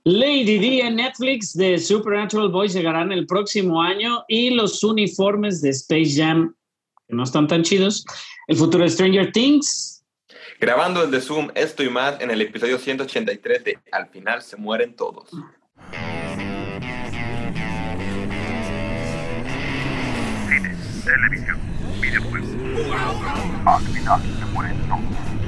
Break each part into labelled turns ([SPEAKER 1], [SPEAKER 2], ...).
[SPEAKER 1] Lady D en Netflix de Supernatural Boys llegarán el próximo año y los uniformes de Space Jam, que no están tan chidos. El futuro de Stranger Things.
[SPEAKER 2] Grabando desde Zoom esto y más en el episodio 183 de Al final se mueren todos.
[SPEAKER 3] Cine, televisión, videojuegos. Al final se mueren todos.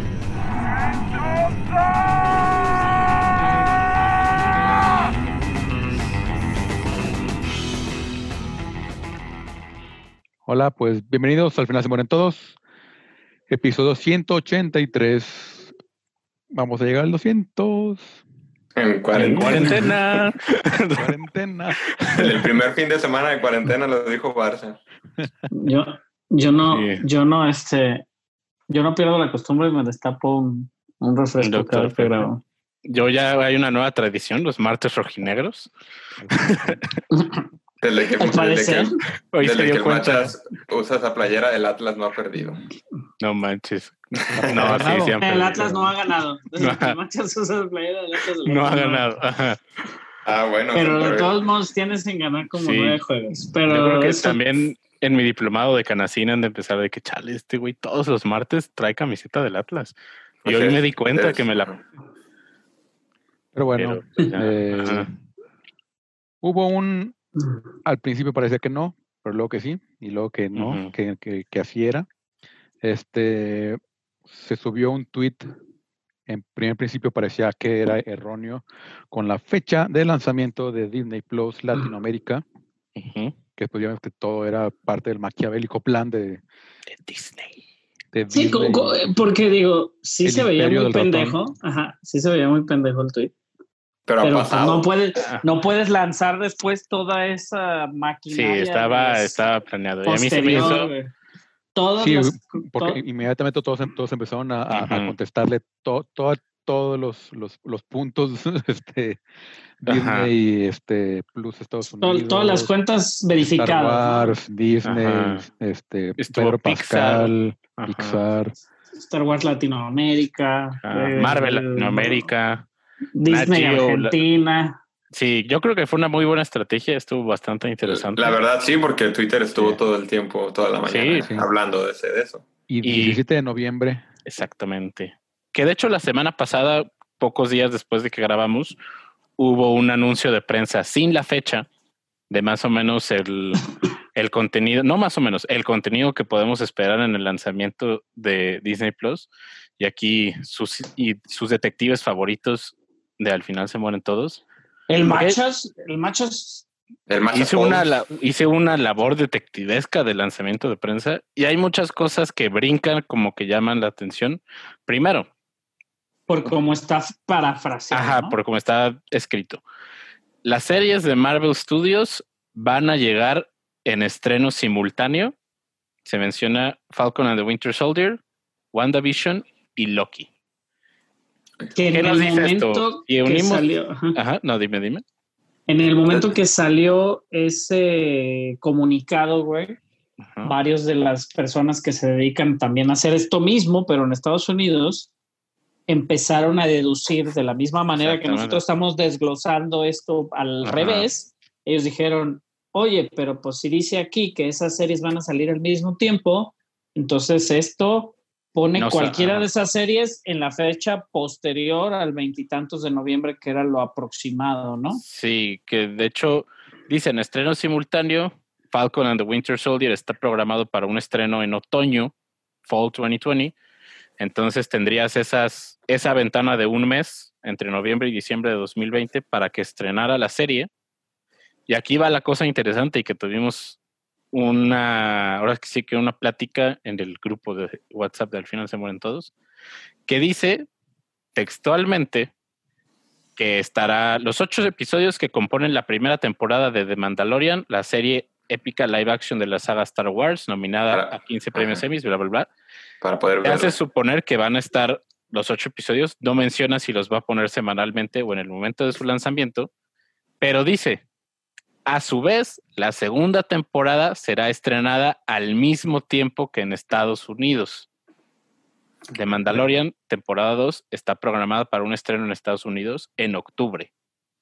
[SPEAKER 4] Hola, pues bienvenidos al final se mueren todos. Episodio 183. Vamos a llegar al 200.
[SPEAKER 2] En cuarentena.
[SPEAKER 4] Cuarentena.
[SPEAKER 2] El primer fin de semana de cuarentena lo dijo Barça.
[SPEAKER 1] Yo no pierdo la costumbre y me destapo un refresco cada vez que grabo.
[SPEAKER 5] Yo ya hay una nueva tradición, los martes rojinegros.
[SPEAKER 2] Desde que
[SPEAKER 5] Hoy se dio
[SPEAKER 2] el
[SPEAKER 5] cuenta.
[SPEAKER 2] Machas usa esa playera, el Atlas no ha perdido.
[SPEAKER 5] No manches. No, sí, siempre.
[SPEAKER 1] El Atlas no ha ganado. Desde que el Machas usa la playera del Atlas.
[SPEAKER 5] No ha ganado. Ajá.
[SPEAKER 2] Ah, bueno.
[SPEAKER 1] Pero de todos modos tienes en ganar como 9 juegos. Pero
[SPEAKER 5] yo creo que
[SPEAKER 1] eso...
[SPEAKER 5] también en mi diplomado de Canacín han de empezar de que chale, este güey todos los martes trae camiseta del Atlas. Y hoy me di cuenta que me la...
[SPEAKER 4] Pero bueno, hubo al principio parecía que no, pero luego que sí, y luego que no, que así era. Se subió un tweet, en primer principio parecía que era erróneo, con la fecha de lanzamiento de Disney Plus Latinoamérica, que pues ya ves que todo era parte del maquiavélico plan de
[SPEAKER 5] Disney.
[SPEAKER 1] Sí, porque digo, sí se veía muy pendejo.
[SPEAKER 4] Ratón.
[SPEAKER 1] Ajá, sí se veía muy pendejo el tweet.
[SPEAKER 2] Pero ha pasado.
[SPEAKER 1] No puedes lanzar después toda esa maquinaria.
[SPEAKER 5] Sí, estaba planeado. Y a mí se me hizo...
[SPEAKER 4] Porque inmediatamente todos empezaron a contestarle todos los puntos Disney, Plus Estados Unidos.
[SPEAKER 1] Todas las cuentas verificadas.
[SPEAKER 4] Star Wars,
[SPEAKER 1] ¿no?
[SPEAKER 4] Disney, Pedro Pascal, Pixar.
[SPEAKER 1] Star Wars Latinoamérica.
[SPEAKER 5] Marvel Latinoamérica.
[SPEAKER 1] Disney Argentina.
[SPEAKER 5] Sí, yo creo que fue una muy buena estrategia, estuvo bastante interesante.
[SPEAKER 2] La verdad sí, porque Twitter estuvo todo el tiempo, toda la mañana hablando de eso.
[SPEAKER 4] Y 17 de noviembre.
[SPEAKER 5] Exactamente. Que de hecho la semana pasada, pocos días después de que grabamos, hubo un anuncio de prensa sin la fecha de más o menos el contenido, no más o menos, el contenido que podemos esperar en el lanzamiento de Disney Plus. Y aquí sus detectives favoritos de Al final se mueren todos.
[SPEAKER 1] El Machas
[SPEAKER 5] hice una labor detectivesca de lanzamiento de prensa y hay muchas cosas que brincan como que llaman la atención. Primero,
[SPEAKER 1] por cómo está parafraseado.
[SPEAKER 5] Ajá,
[SPEAKER 1] ¿no?
[SPEAKER 5] por cómo está escrito. Las series de Marvel Studios van a llegar en estreno simultáneo. Se menciona Falcon and the Winter Soldier, WandaVision y Loki.
[SPEAKER 1] ¿Qué nos dice esto?
[SPEAKER 5] Y unimos...
[SPEAKER 1] Salió,
[SPEAKER 5] no, dime.
[SPEAKER 1] En el momento que salió ese comunicado, güey, varios de las personas que se dedican también a hacer esto mismo, pero en Estados Unidos, empezaron a deducir de la misma manera que nosotros estamos desglosando esto al revés. Ellos dijeron, oye, pero pues si dice aquí que esas series van a salir al mismo tiempo, entonces esto pone cualquiera de esas series en la fecha posterior al 20 y tantos de noviembre, que era lo aproximado, ¿no?
[SPEAKER 5] Sí, que de hecho dicen estreno simultáneo. Falcon and the Winter Soldier está programado para un estreno en otoño, Fall 2020. Entonces tendrías esa ventana de un mes entre noviembre y diciembre de 2020 para que estrenara la serie. Y aquí va la cosa interesante y que tuvimos ahora sí que una plática en el grupo de WhatsApp de Al final se mueren todos, que dice textualmente que estará los 8 episodios que componen la primera temporada de The Mandalorian, la serie épica live action de la saga Star Wars, nominada a 15 premios Emmys, bla, bla, bla.
[SPEAKER 2] Para poder verlo.
[SPEAKER 5] Hace suponer que van a estar los 8 episodios, no menciona si los va a poner semanalmente o en el momento de su lanzamiento, pero dice, a su vez, la segunda temporada será estrenada al mismo tiempo que en Estados Unidos. The Mandalorian, temporada 2, está programada para un estreno en Estados Unidos en octubre.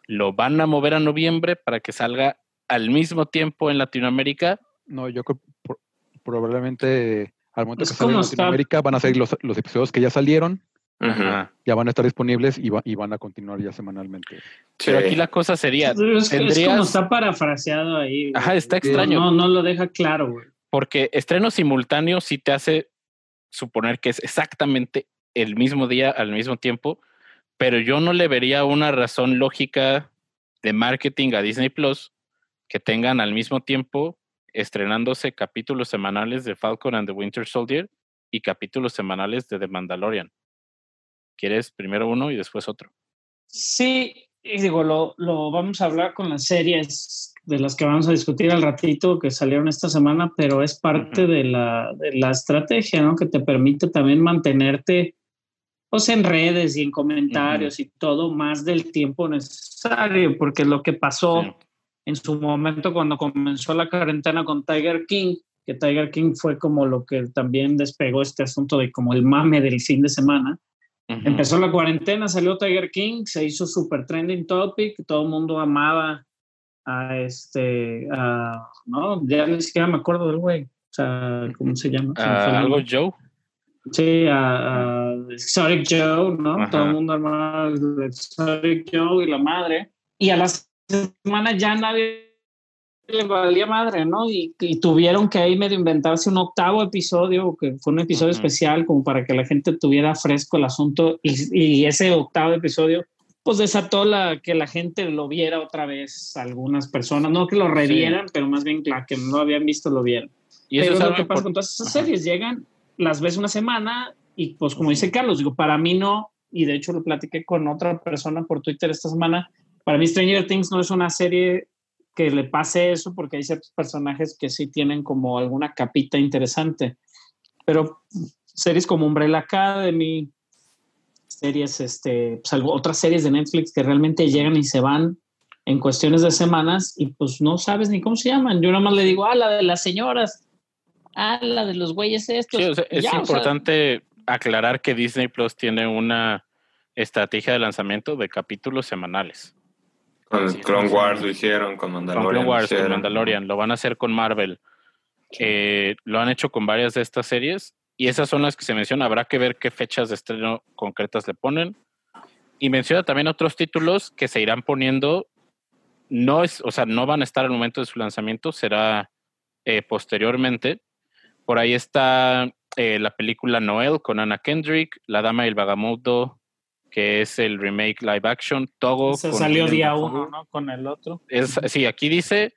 [SPEAKER 5] ¿Lo van a mover a noviembre para que salga al mismo tiempo en Latinoamérica?
[SPEAKER 4] No, yo creo que probablemente al momento
[SPEAKER 1] Es
[SPEAKER 4] que salga en
[SPEAKER 1] como está.
[SPEAKER 4] Latinoamérica van a ser los episodios que ya salieron,
[SPEAKER 5] Ajá.
[SPEAKER 4] ya van a estar disponibles y van a continuar ya semanalmente.
[SPEAKER 5] Pero aquí la cosa sería,
[SPEAKER 1] Es como está parafraseado ahí.
[SPEAKER 5] Ajá, está extraño.
[SPEAKER 1] No lo deja claro, güey.
[SPEAKER 5] Porque estreno simultáneo sí te hace suponer que es exactamente el mismo día al mismo tiempo, pero yo no le vería una razón lógica de marketing a Disney Plus que tengan al mismo tiempo estrenándose capítulos semanales de Falcon and the Winter Soldier y capítulos semanales de The Mandalorian. ¿Quieres primero uno y después otro?
[SPEAKER 1] Sí, y digo, lo vamos a hablar con las series de las que vamos a discutir al ratito que salieron esta semana, pero es parte de la estrategia, ¿no? Que te permite también mantenerte pues, en redes y en comentarios y todo más del tiempo necesario, porque lo que pasó en su momento cuando comenzó la cuarentena con Tiger King, que Tiger King fue como lo que también despegó este asunto de como el mame del fin de semana. Empezó la cuarentena, salió Tiger King, se hizo super trending topic, todo el mundo amaba no, ya ni siquiera me acuerdo del güey, o sea, ¿cómo se llama?
[SPEAKER 5] ¿Algo Joe?
[SPEAKER 1] Sí, Exotic Joe, ¿no? Todo el mundo amaba Exotic Joe y la madre, y a las semanas ya nadie le valía madre, ¿no? Y tuvieron que ahí medio inventarse un octavo episodio, que fue un episodio especial como para que la gente tuviera fresco el asunto, y ese octavo episodio pues desató que la gente lo viera otra vez, algunas personas, no que lo revieran, pero más bien que no lo habían visto lo vieran. Y eso es lo que pasa con todas esas series, llegan, las ves una semana y pues como dice Carlos, digo, para mí no, y de hecho lo platiqué con otra persona por Twitter esta semana, para mí Stranger Things no es una serie que le pase eso, porque hay ciertos personajes que sí tienen como alguna capita interesante, pero series como Umbrella Academy, series, pues, otras series de Netflix que realmente llegan y se van en cuestiones de semanas y pues no sabes ni cómo se llaman. Yo nada más le digo, la de las señoras, la de los güeyes estos.
[SPEAKER 5] Sí, o sea, es importante aclarar que Disney Plus tiene una estrategia de lanzamiento de capítulos semanales.
[SPEAKER 2] Con Clone Wars lo hicieron, con Mandalorian.
[SPEAKER 5] Con Clone Wars, con Mandalorian. Lo van a hacer con Marvel. Lo han hecho con varias de estas series. Y esas son las que se mencionan. Habrá que ver qué fechas de estreno concretas le ponen. Y menciona también otros títulos que se irán poniendo. No van a estar al momento de su lanzamiento. Será posteriormente. Por ahí está la película Noel con Anna Kendrick. La Dama y el Vagamundo, que es el remake live action. Togo.
[SPEAKER 1] Se salió día 1, ¿no? Con el otro.
[SPEAKER 5] Sí, aquí dice...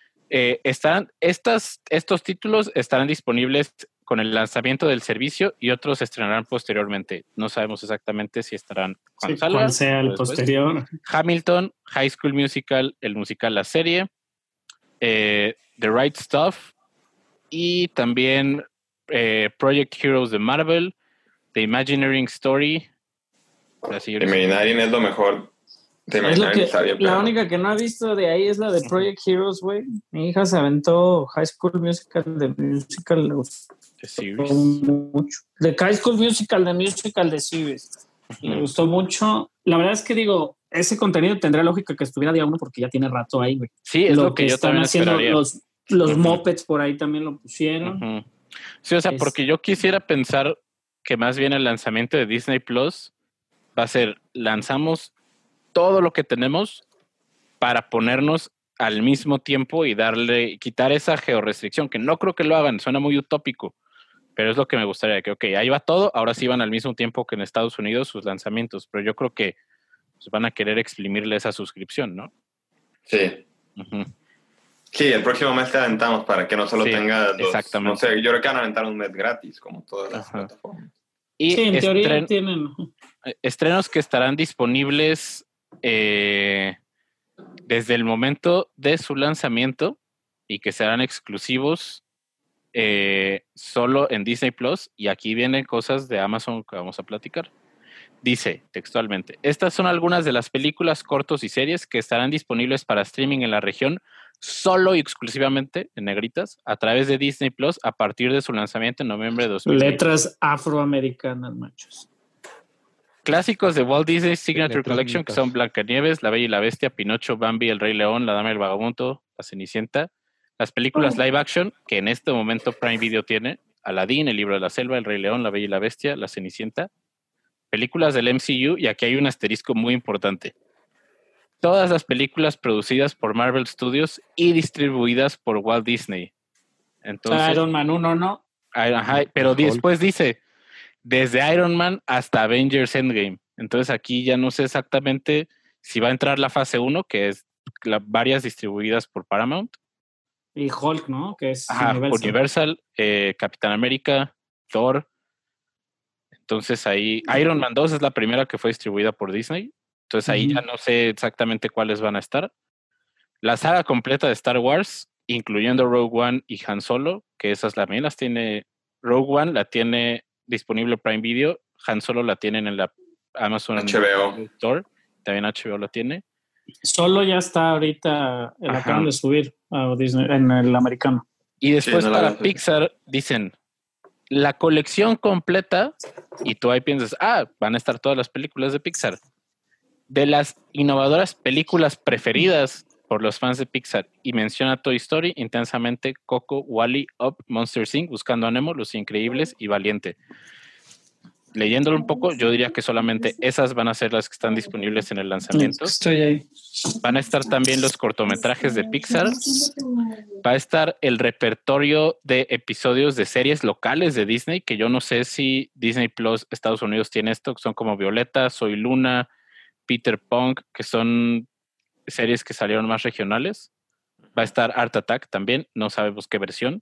[SPEAKER 5] estos títulos estarán disponibles con el lanzamiento del servicio y otros se estrenarán posteriormente. No sabemos exactamente si estarán cuando salga.
[SPEAKER 1] Cuál sea el posterior.
[SPEAKER 5] Hamilton, High School Musical, el musical La Serie, The Right Stuff y también Project Heroes de Marvel, The Imagineering Story.
[SPEAKER 2] Imagineering es lo mejor.
[SPEAKER 1] La única que no ha visto de ahí es la de Project Heroes, güey. Mi hija se aventó High School Musical de Musical
[SPEAKER 5] The Series.
[SPEAKER 1] Mucho. De High School Musical de Musical de Series. Le gustó mucho. La verdad es que digo, ese contenido tendría lógica que estuviera día 1 porque ya tiene rato ahí, güey.
[SPEAKER 5] Sí, es lo que yo
[SPEAKER 1] están
[SPEAKER 5] también
[SPEAKER 1] haciendo
[SPEAKER 5] esperaría.
[SPEAKER 1] Los Muppets por ahí también lo pusieron.
[SPEAKER 5] Sí, o sea, porque yo quisiera pensar que más bien el lanzamiento de Disney Plus va a ser, lanzamos todo lo que tenemos para ponernos al mismo tiempo y quitar esa georrestricción, que no creo que lo hagan, suena muy utópico, pero es lo que me gustaría, que ahí va todo, ahora sí van al mismo tiempo que en Estados Unidos sus lanzamientos, pero yo creo que pues, van a querer exprimirle esa suscripción, ¿no?
[SPEAKER 2] Sí. Sí, el próximo mes te aventamos para que no solo tenga
[SPEAKER 5] exactamente.
[SPEAKER 2] No sé, yo creo que van a aventar un mes gratis, como todas las plataformas.
[SPEAKER 5] Y
[SPEAKER 1] sí, en teoría tienen
[SPEAKER 5] estrenos que estarán disponibles desde el momento de su lanzamiento y que serán exclusivos solo en Disney Plus. Y aquí vienen cosas de Amazon que vamos a platicar. Dice textualmente: estas son algunas de las películas, cortos y series que estarán disponibles para streaming en la región solo y exclusivamente, en negritas, a través de Disney Plus a partir de su lanzamiento en noviembre de 2020.
[SPEAKER 1] Letras afroamericanas, machos.
[SPEAKER 5] Clásicos de Walt Disney Signature
[SPEAKER 4] Letras
[SPEAKER 5] Collection, que
[SPEAKER 4] bonitas.
[SPEAKER 5] son Blancanieves, La Bella y la Bestia, Pinocho, Bambi, El Rey León, La Dama y el Vagabundo, La Cenicienta. Las películas live action, que en este momento Prime Video tiene, Aladdin, El Libro de la Selva, El Rey León, La Bella y la Bestia, La Cenicienta. Películas del MCU, y aquí hay un asterisco muy importante. Todas las películas producidas por Marvel Studios y distribuidas por Walt Disney. Entonces,
[SPEAKER 1] Iron Man 1, ¿no?
[SPEAKER 5] ajá, pero
[SPEAKER 4] Hulk.
[SPEAKER 5] después dice, desde Iron Man hasta Avengers Endgame. Entonces aquí ya no sé exactamente si va a entrar la fase 1, que es varias distribuidas por Paramount.
[SPEAKER 1] Y Hulk, ¿no? Que es
[SPEAKER 5] Ajá, Universal, Capitán América, Thor. Entonces ahí, Iron Man 2 es la primera que fue distribuida por Disney. Entonces ahí ya no sé exactamente cuáles van a estar. La saga completa de Star Wars, incluyendo Rogue One y Han Solo, que esas también las tiene. Rogue One la tiene disponible Prime Video, Han Solo la tienen en la Amazon
[SPEAKER 2] HBO
[SPEAKER 5] Store, también HBO la tiene.
[SPEAKER 1] Solo ya está ahorita, la acaban de subir a Disney, en el americano.
[SPEAKER 5] Y después para Pixar dicen la colección completa, y tú ahí piensas, van a estar todas las películas de Pixar. De las innovadoras películas preferidas por los fans de Pixar, y menciona Toy Story, Intensamente, Coco, Wall-E, Up, Monsters Inc., Buscando a Nemo, Los Increíbles y Valiente. Leyéndolo un poco, yo diría que solamente esas van a ser las que están disponibles en el lanzamiento.
[SPEAKER 1] Estoy ahí.
[SPEAKER 5] Van a estar también los cortometrajes de Pixar. Va a estar el repertorio de episodios de series locales de Disney, que yo no sé si Disney Plus Estados Unidos tiene esto, que son como Violeta, Soy Luna, Peter Punk, que son series que salieron más regionales. Va a estar Art Attack también, no sabemos qué versión.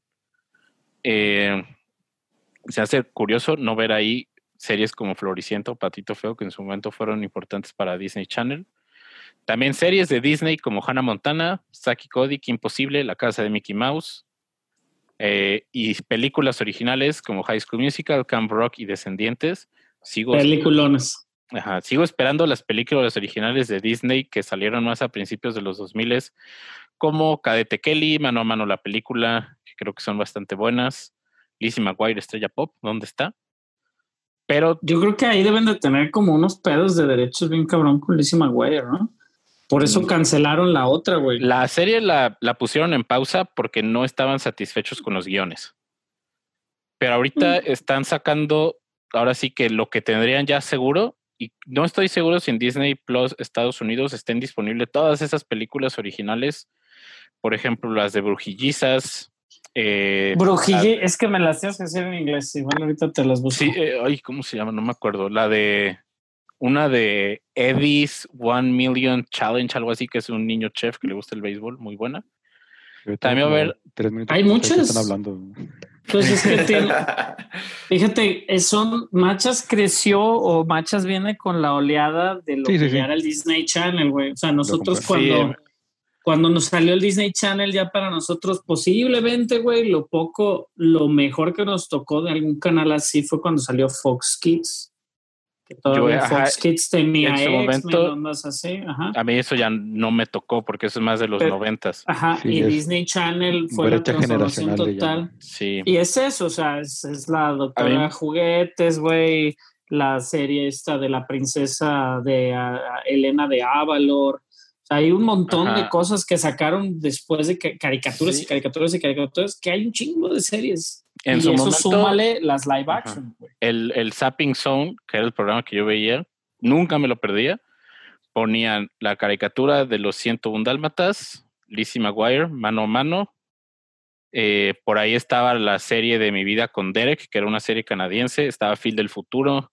[SPEAKER 5] Se hace curioso no ver ahí series como Floricienta o Patito Feo, que en su momento fueron importantes para Disney Channel. También series de Disney como Hannah Montana, Zack y Cody, Kim Possible, La Casa de Mickey Mouse. Y películas originales como High School Musical, Camp Rock y Descendientes.
[SPEAKER 1] Peliculones.
[SPEAKER 5] Sigo esperando las películas originales de Disney que salieron más a principios de los 2000, como Cadete Kelly, Mano a Mano la película, que creo que son bastante buenas. Lizzie McGuire, Estrella Pop, ¿dónde está? Pero
[SPEAKER 1] yo creo que ahí deben de tener como unos pedos de derechos bien cabrón con Lizzie McGuire, ¿no? Por eso cancelaron la otra, güey.
[SPEAKER 5] La serie la pusieron en pausa porque no estaban satisfechos con los guiones. Pero ahorita están sacando, ahora sí que lo que tendrían ya seguro, y no estoy seguro si en Disney Plus Estados Unidos estén disponibles todas esas películas originales. Por ejemplo, las de Brujillizas.
[SPEAKER 1] Es que me las tienes que decir en inglés. Igual ahorita te las busco.
[SPEAKER 5] Sí, ¿cómo se llama? No me acuerdo. Una de Eddie's 1 Million Challenge, algo así, que es un niño chef que le gusta el béisbol, muy buena. También va a haber...
[SPEAKER 4] 3 minutos.
[SPEAKER 1] Hay muchas.
[SPEAKER 4] Están hablando.
[SPEAKER 1] Pues es que fíjate, Machas creció o Machas viene con la oleada de lo que ya era el Disney Channel, güey. O sea, nosotros cuando nos salió el Disney Channel, ya para nosotros posiblemente, güey, lo mejor que nos tocó de algún canal así fue cuando salió Fox Kids. Que todavía Fox Kids tenía
[SPEAKER 5] en su momento,
[SPEAKER 1] así. Ajá.
[SPEAKER 5] A mí eso ya no me tocó porque eso es más de los 90s.
[SPEAKER 1] Ajá, sí, y Disney Channel fue la transformación total.
[SPEAKER 5] Sí.
[SPEAKER 1] Y es eso, o sea, es la Doctora Juguetes, güey, la serie esta de la princesa de Elena de Avalor. O sea, hay un montón de cosas que sacaron después de caricaturas y caricaturas y caricaturas, que hay un chingo de series.
[SPEAKER 5] En su momento,
[SPEAKER 1] súmale las live action, güey.
[SPEAKER 5] El Zapping Zone, que era el programa que yo veía, nunca me lo perdía. Ponían la caricatura de los 101 Dálmatas, Lizzie McGuire, Mano a Mano. Por ahí estaba la serie de Mi Vida con Derek, que era una serie canadiense. Estaba Phil del Futuro.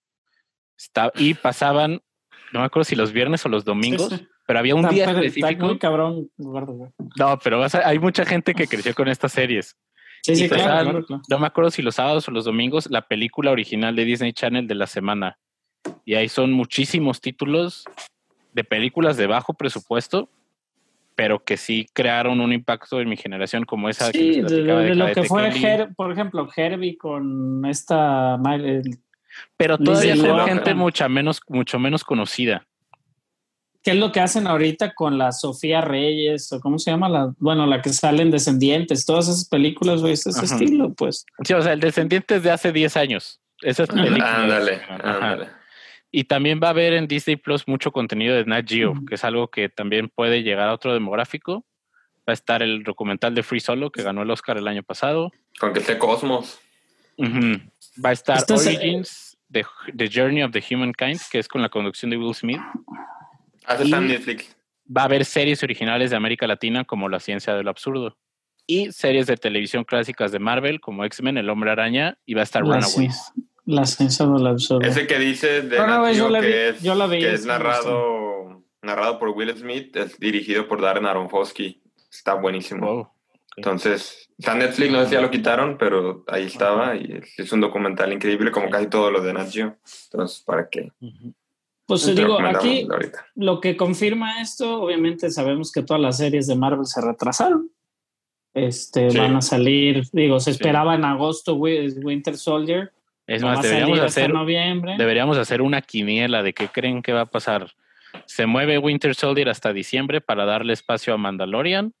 [SPEAKER 5] Y pasaban, no me acuerdo si los viernes o los domingos, pero había un día específico.
[SPEAKER 1] Está muy cabrón, Eduardo, güey.
[SPEAKER 5] No, pero hay mucha gente que creció con estas series.
[SPEAKER 1] Sí, claro.
[SPEAKER 5] No me acuerdo si los sábados o los domingos, la película original de Disney Channel de la semana. Y ahí son muchísimos títulos de películas de bajo presupuesto, pero que sí crearon un impacto en mi generación, como esa que les platicaba de
[SPEAKER 1] lo que fue, por ejemplo, Herbie con esta...
[SPEAKER 5] pero todavía son gente mucho menos conocida.
[SPEAKER 1] ¿Qué es lo que hacen ahorita con la Sofía Reyes o cómo se llama? La que sale en Descendientes, todas esas películas, güey, ese estilo, pues.
[SPEAKER 5] Sí, o sea, el Descendientes de hace 10 años. Esas películas.
[SPEAKER 2] Ándale.
[SPEAKER 5] Y también va a haber en Disney Plus mucho contenido de Nat Geo, que es algo que también puede llegar a otro demográfico. Va a estar el documental de Free Solo, que ganó el Oscar el año pasado.
[SPEAKER 2] Con que esté Cosmos.
[SPEAKER 5] Va a estar Origins, The Journey of the Humankind, que es con la conducción de Will Smith.
[SPEAKER 2] Está en Netflix.
[SPEAKER 5] Va a haber series originales de América Latina como La Ciencia del Absurdo. Y series de televisión clásicas de Marvel como X-Men, El Hombre Araña, y va a estar Runaways.
[SPEAKER 1] La Ciencia del Absurdo.
[SPEAKER 2] Ese que dice de
[SPEAKER 1] Runaways
[SPEAKER 2] que es narrado por Will Smith, es dirigido por Darren Aronofsky. Está buenísimo.
[SPEAKER 5] Wow. Okay.
[SPEAKER 2] Entonces, está en Netflix, no sé si ya lo quitaron, pero ahí estaba y es un documental increíble como casi todo lo de Nat Geo. Entonces, ¿para qué?
[SPEAKER 1] Pues te digo, aquí lo que confirma esto, obviamente sabemos que todas las series de Marvel se retrasaron. Van a salir, se esperaba en agosto Winter Soldier.
[SPEAKER 5] Es más, deberíamos hacer una quiniela de qué creen que va a pasar. Se mueve Winter Soldier hasta diciembre para darle espacio a Mandalorian.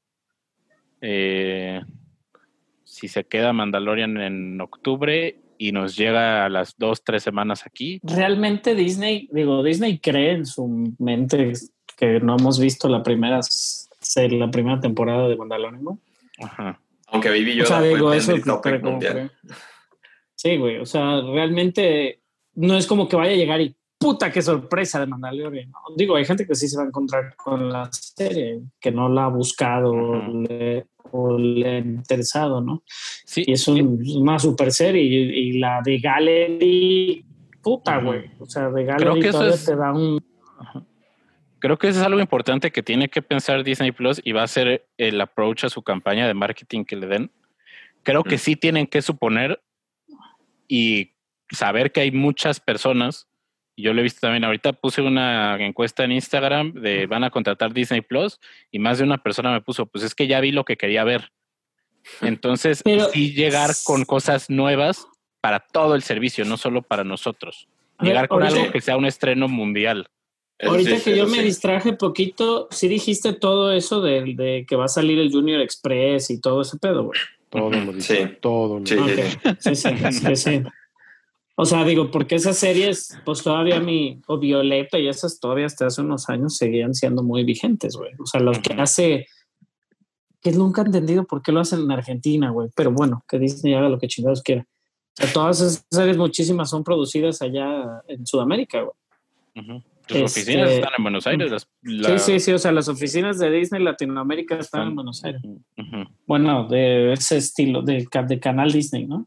[SPEAKER 5] Si se queda Mandalorian en octubre y nos llega a las 2-3 semanas aquí.
[SPEAKER 1] Realmente Disney cree en su mente que no hemos visto la primera temporada de Mandalorian, ¿no?
[SPEAKER 5] Ajá.
[SPEAKER 2] Aunque Baby Yoda fue el topic mundial.
[SPEAKER 1] Sí, güey, o sea, realmente no es como que vaya a llegar y puta, qué sorpresa de Mandalorian. ¿No? Digo, hay gente que sí se va a encontrar con la serie, que no la ha buscado o le ha interesado, ¿no?
[SPEAKER 5] Sí.
[SPEAKER 1] Y es una super serie y la de Gallery, puta, güey. O sea, de Gallery todavía te da un...
[SPEAKER 5] Creo que eso es algo importante que tiene que pensar Disney Plus y va a ser el approach a su campaña de marketing que le den. Creo que sí tienen que suponer y saber que hay muchas personas, y yo lo he visto también, ahorita puse una encuesta en Instagram de van a contratar Disney Plus y más de una persona me puso, pues es que ya vi lo que quería ver. Entonces, sí llegar con cosas nuevas para todo el servicio, no solo para nosotros. Llegar con algo que sea un estreno mundial.
[SPEAKER 1] Ahorita que yo me distraje poquito, sí dijiste todo eso de que va a salir el Junior Express y todo ese pedo, güey.
[SPEAKER 4] Todo lo dije.
[SPEAKER 2] Sí.
[SPEAKER 4] Todo lo
[SPEAKER 1] dije. Sí. O sea, digo, porque esas series, pues todavía o Violeta y esas todavía hasta hace unos años seguían siendo muy vigentes, güey. O sea, los que que nunca he entendido por qué lo hacen en Argentina, güey. Pero bueno, que Disney haga lo que chingados quiera. O sea, todas esas series, muchísimas son producidas allá en Sudamérica, güey.
[SPEAKER 5] Las oficinas están en Buenos Aires.
[SPEAKER 1] Sí. O sea, las oficinas de Disney Latinoamérica están en Buenos Aires. Bueno, de ese estilo, de canal Disney, ¿no?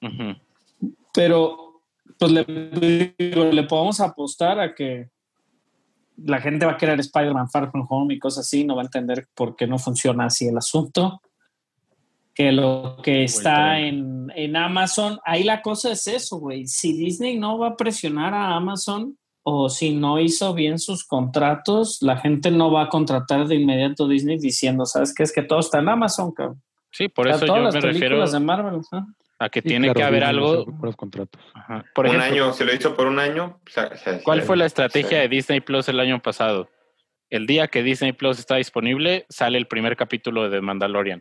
[SPEAKER 1] Pero, pues le podemos apostar a que la gente va a querer Spider-Man Far From Home y cosas así, no va a entender por qué no funciona así el asunto. Que lo que está en Amazon, ahí la cosa es eso, güey. Si Disney no va a presionar a Amazon o si no hizo bien sus contratos, la gente no va a contratar de inmediato Disney diciendo, ¿sabes qué? Es que todo está en Amazon, cabrón.
[SPEAKER 5] Sí, por eso yo me refiero
[SPEAKER 1] de Marvel,
[SPEAKER 5] a que tiene que haber algo.
[SPEAKER 4] Por los contratos.
[SPEAKER 5] Por ejemplo,
[SPEAKER 2] un año, si lo hizo por un año.
[SPEAKER 5] ¿Cuál fue la estrategia de Disney Plus el año pasado? El día que Disney Plus está disponible, sale el primer capítulo de Mandalorian.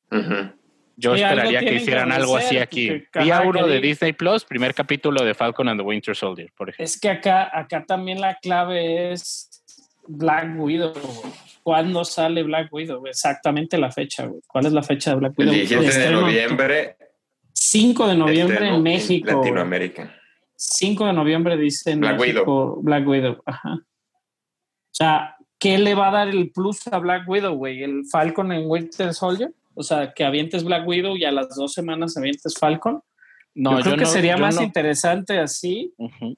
[SPEAKER 5] Yo esperaría que hicieran algo así aquí. Día 1 de Disney Plus, primer capítulo de Falcon and the Winter Soldier, por ejemplo.
[SPEAKER 1] Es que acá también la clave es Black Widow. ¿Cuándo sale Black Widow? Exactamente la fecha, güey. ¿Cuál es la fecha de Black Widow?
[SPEAKER 2] El 17 de noviembre.
[SPEAKER 1] 5 de noviembre en México.
[SPEAKER 2] Latinoamérica.
[SPEAKER 1] 5 de noviembre dice en México. Black Widow. Ajá. O sea, ¿qué le va a dar el plus a Black Widow, güey? ¿El Falcon en Winter Soldier? O sea, que avientes Black Widow y a las 2 semanas avientes Falcon. No, yo creo que sería más interesante así.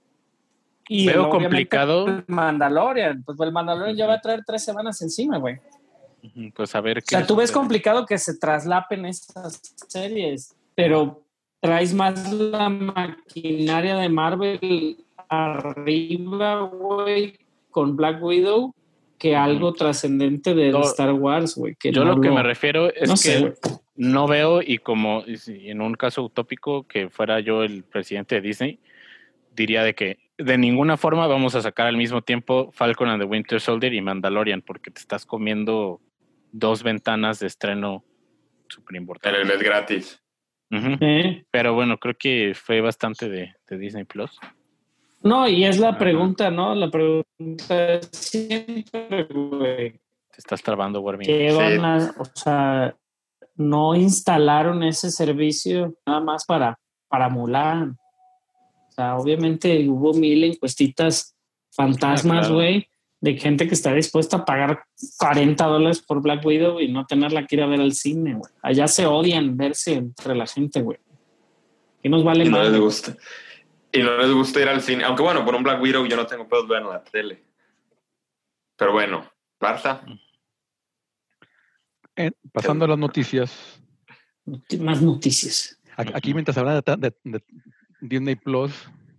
[SPEAKER 1] Y
[SPEAKER 5] veo complicado.
[SPEAKER 1] El Mandalorian. Pues el Mandalorian ya va a traer 3 semanas encima, güey.
[SPEAKER 5] Pues a ver qué.
[SPEAKER 1] O sea, tú ves complicado que se traslapen estas series, pero traes más la maquinaria de Marvel arriba, güey, con Black Widow, que algo trascendente de Star Wars, güey.
[SPEAKER 5] Yo lo que me refiero es que no veo, y como en un caso utópico que fuera yo el presidente de Disney, diría de que de ninguna forma vamos a sacar al mismo tiempo Falcon and the Winter Soldier y Mandalorian, porque te estás comiendo 2 ventanas de estreno súper importantes.
[SPEAKER 2] En el mes gratis.
[SPEAKER 5] Pero bueno, creo que fue bastante de Disney Plus.
[SPEAKER 1] No, y es la pregunta, ¿no? La pregunta es siempre, güey.
[SPEAKER 5] Te estás trabando, Warmin.
[SPEAKER 1] ¿Qué van a, o sea, no instalaron ese servicio nada más para Mulan? O sea, obviamente hubo 1000 encuestitas fantasmas, güey, de gente que está dispuesta a pagar $40 por Black Widow y no tenerla que ir a ver al cine, güey. Allá se odian verse entre la gente, güey. Y nos vale
[SPEAKER 2] más.
[SPEAKER 1] No
[SPEAKER 2] les gusta. Y no les gusta ir al cine. Aunque bueno, por un Black Widow yo no tengo pedos ver en la tele. Pero bueno, Barça.
[SPEAKER 4] Pasando a las noticias.
[SPEAKER 1] Más noticias.
[SPEAKER 4] Aquí mientras hablan de Disney Plus,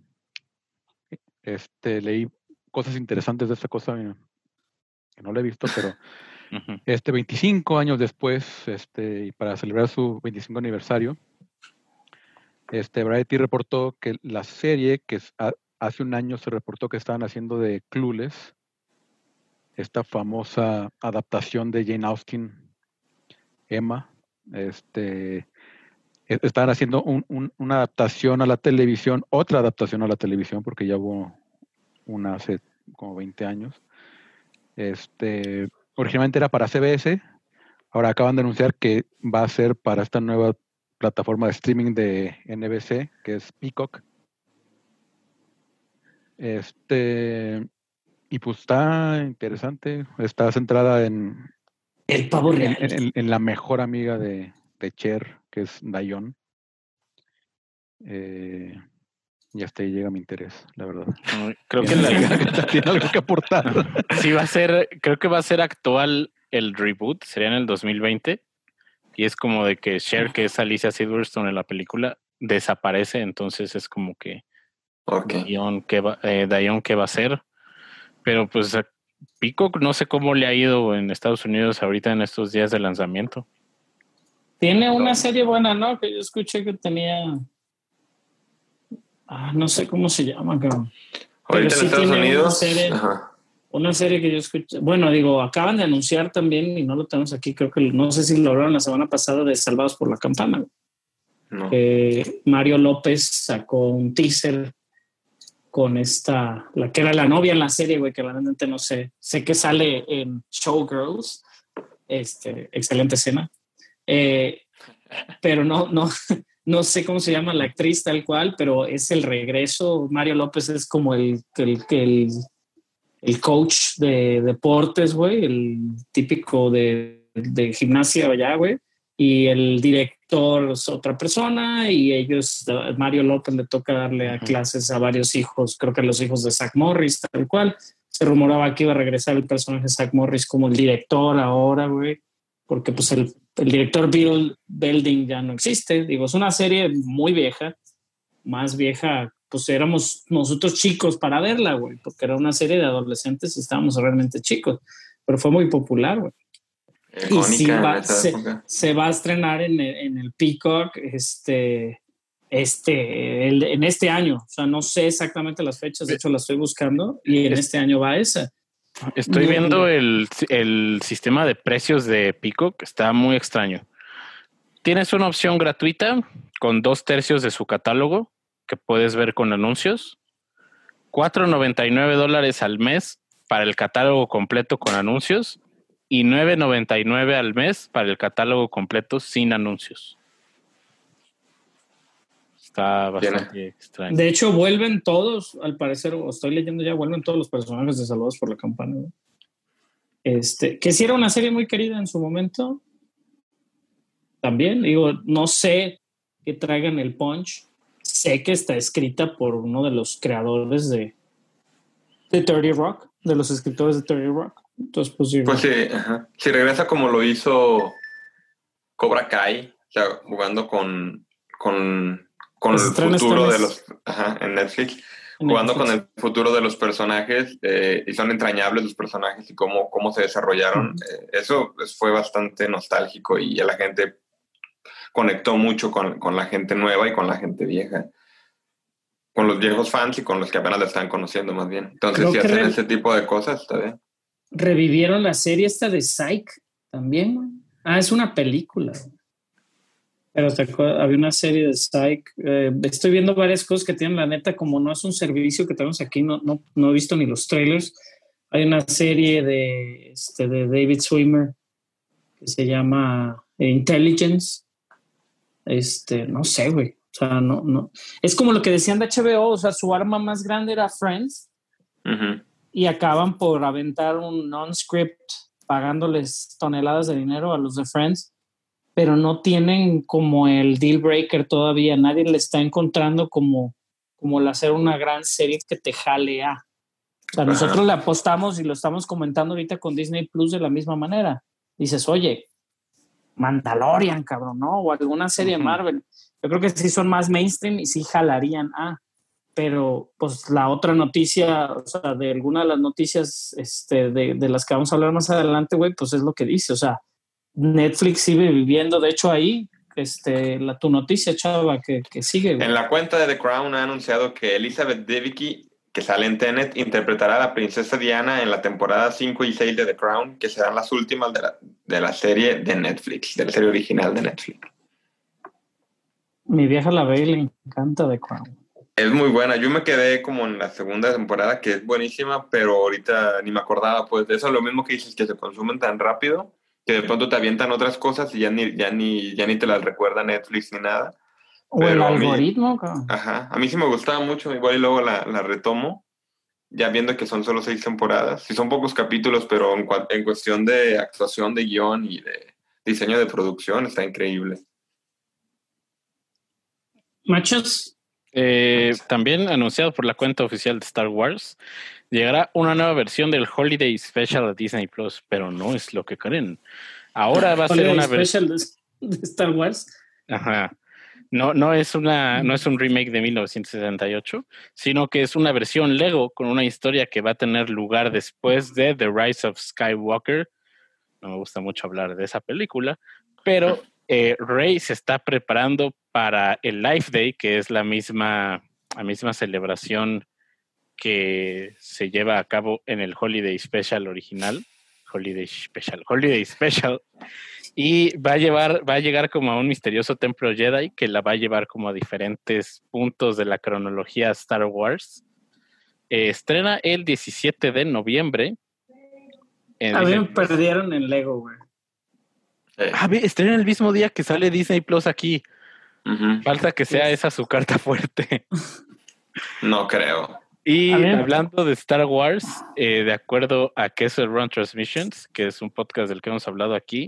[SPEAKER 4] leí cosas interesantes de esta cosa que no la he visto, pero 25 años después, y para celebrar su 25 aniversario, Variety reportó que la serie que hace un año se reportó que estaban haciendo de Clueless, esta famosa adaptación de Jane Austen, Emma, estaban haciendo una adaptación a la televisión, otra adaptación a la televisión, porque ya hubo una hace como 20 años. Originalmente era para CBS, ahora acaban de anunciar que va a ser para esta nueva plataforma de streaming de NBC, que es Peacock. Y pues está interesante, está centrada en
[SPEAKER 1] el pavo real,
[SPEAKER 4] en la mejor amiga de Cher, que es Dayon. Y hasta ahí llega mi interés, la verdad.
[SPEAKER 5] Creo que
[SPEAKER 4] tiene algo que aportar.
[SPEAKER 5] Sí, creo que va a ser actual el reboot, sería en el 2020. Y es como de que Cher, que es Alicia Silverstone en la película, desaparece, entonces es como que Dayon, ¿qué va a hacer? Pero pues Peacock no sé cómo le ha ido en Estados Unidos ahorita en estos días de lanzamiento.
[SPEAKER 1] Tiene una serie buena, ¿no? Que yo escuché que tenía... no sé cómo se llama, cabrón.
[SPEAKER 2] Ahorita en Estados Unidos...
[SPEAKER 1] Una serie que yo escuché... Bueno, digo, acaban de anunciar también, y no lo tenemos aquí, creo que no sé si lo hablaron la semana pasada, de Salvados por la Campana.
[SPEAKER 2] No.
[SPEAKER 1] Mario López sacó un teaser con la que era la novia en la serie, güey, que realmente no sé. Sé que sale en Showgirls. Excelente escena. Pero no sé cómo se llama la actriz tal cual, pero es el regreso. Mario López es como el coach de deportes, güey, el típico de gimnasia allá, güey. Y el director es otra persona y Mario López le toca darle a clases a varios hijos, creo que a los hijos de Zach Morris, tal cual. Se rumoraba que iba a regresar el personaje de Zach Morris como el director ahora, güey, porque pues el director Bill Belding ya no existe. Digo, es una serie muy vieja, más vieja, pues éramos nosotros chicos para verla, güey, porque era una serie de adolescentes y estábamos realmente chicos, pero fue muy popular, güey. Y sí se va a estrenar en el Peacock en este año. O sea, no sé exactamente las fechas, de hecho la estoy buscando y en este año va esa.
[SPEAKER 5] Estoy viendo el sistema de precios de Peacock, está muy extraño. Tienes una opción gratuita con 2/3 de su catálogo que puedes ver con anuncios. $4.99 al mes para el catálogo completo con anuncios y $9.99 al mes para el catálogo completo sin anuncios. Está bastante extraño.
[SPEAKER 1] De hecho, vuelven todos, al parecer, o estoy leyendo ya, vuelven todos los personajes de Salvados por la Campana, ¿no? Que sí era una serie muy querida en su momento. También, digo, no sé que traigan el punch. Sé que está escrita por uno de los creadores de 30 Rock, de los escritores de 30 Rock. Entonces, pues sí.
[SPEAKER 2] Pues sí, si regresa como lo hizo Cobra Kai, o sea, jugando con el futuro de los... en Netflix. Jugando con el futuro de los personajes y son entrañables los personajes y cómo se desarrollaron. Eso fue bastante nostálgico y a la gente conectó mucho con la gente nueva y con la gente vieja. Con los viejos fans y con los que apenas la están conociendo más bien. Entonces, si hacen ese tipo de cosas, está bien.
[SPEAKER 1] Revivieron la serie esta de Psych también. Es una película. Pero había una serie de Psych. Estoy viendo varias cosas que tienen, la neta, como no es un servicio que tenemos aquí, no he visto ni los trailers. Hay una serie de David Swimmer que se llama Intelligence. No sé, güey. O sea, no. Es como lo que decían de HBO, o sea, su arma más grande era Friends.
[SPEAKER 2] Uh-huh.
[SPEAKER 1] Y acaban por aventar un non-script pagándoles toneladas de dinero a los de Friends, pero no tienen como el deal breaker todavía. Nadie le está encontrando como el hacer una gran serie que te jale a. O sea, nosotros le apostamos y lo estamos comentando ahorita con Disney Plus de la misma manera. Dices, oye, Mandalorian, cabrón, ¿no? O alguna serie de Marvel. Yo creo que sí son más mainstream y sí jalarían a. Pero pues la otra noticia, o sea, de alguna de las noticias de las que vamos a hablar más adelante, güey, pues es lo que dice, o sea, Netflix sigue viviendo, de hecho ahí, tu noticia, chava, que sigue, güey.
[SPEAKER 2] En la cuenta de The Crown ha anunciado que Elizabeth Debicki, que sale en Tenet, interpretará a la princesa Diana en la temporada 5 y 6 de The Crown, que serán las últimas de la serie de Netflix, de la serie original de Netflix.
[SPEAKER 1] Mi vieja la ve y le encanta The Crown.
[SPEAKER 2] Es muy buena. Yo me quedé como en la segunda temporada, que es buenísima, pero ahorita ni me acordaba. Pues de eso es lo mismo que dices, que se consumen tan rápido, que de pronto te avientan otras cosas y ya ni te las recuerda Netflix ni nada.
[SPEAKER 1] O pero el algoritmo.
[SPEAKER 2] A mí sí me gustaba mucho, igual y luego la retomo, ya viendo que son solo 6 temporadas. Sí son pocos capítulos, pero en cuestión de actuación, de guión y de diseño de producción está increíble.
[SPEAKER 1] Machos.
[SPEAKER 5] También anunciado por la cuenta oficial de Star Wars, llegará una nueva versión del Holiday Special a Disney Plus, pero no es lo que creen. Ahora va a ser una
[SPEAKER 1] versión de Star Wars.
[SPEAKER 5] Ajá. No es un remake de 1978, sino que es una versión Lego con una historia que va a tener lugar después de The Rise of Skywalker. No me gusta mucho hablar de esa película, pero Rey se está preparando para el Life Day, que es la misma celebración que se lleva a cabo en el Holiday Special original. Holiday Special. Y va a llegar como a un misterioso templo Jedi que la va a llevar como a diferentes puntos de la cronología Star Wars. Estrena el 17 de noviembre.
[SPEAKER 1] A mí me perdieron en Lego, güey.
[SPEAKER 5] Estrena el mismo día que sale Disney Plus aquí.
[SPEAKER 2] Uh-huh.
[SPEAKER 5] Falta que sea esa su carta fuerte.
[SPEAKER 2] No creo.
[SPEAKER 5] Y hablando de Star Wars, de acuerdo a Kessel Run Transmissions, que es un podcast del que hemos hablado aquí,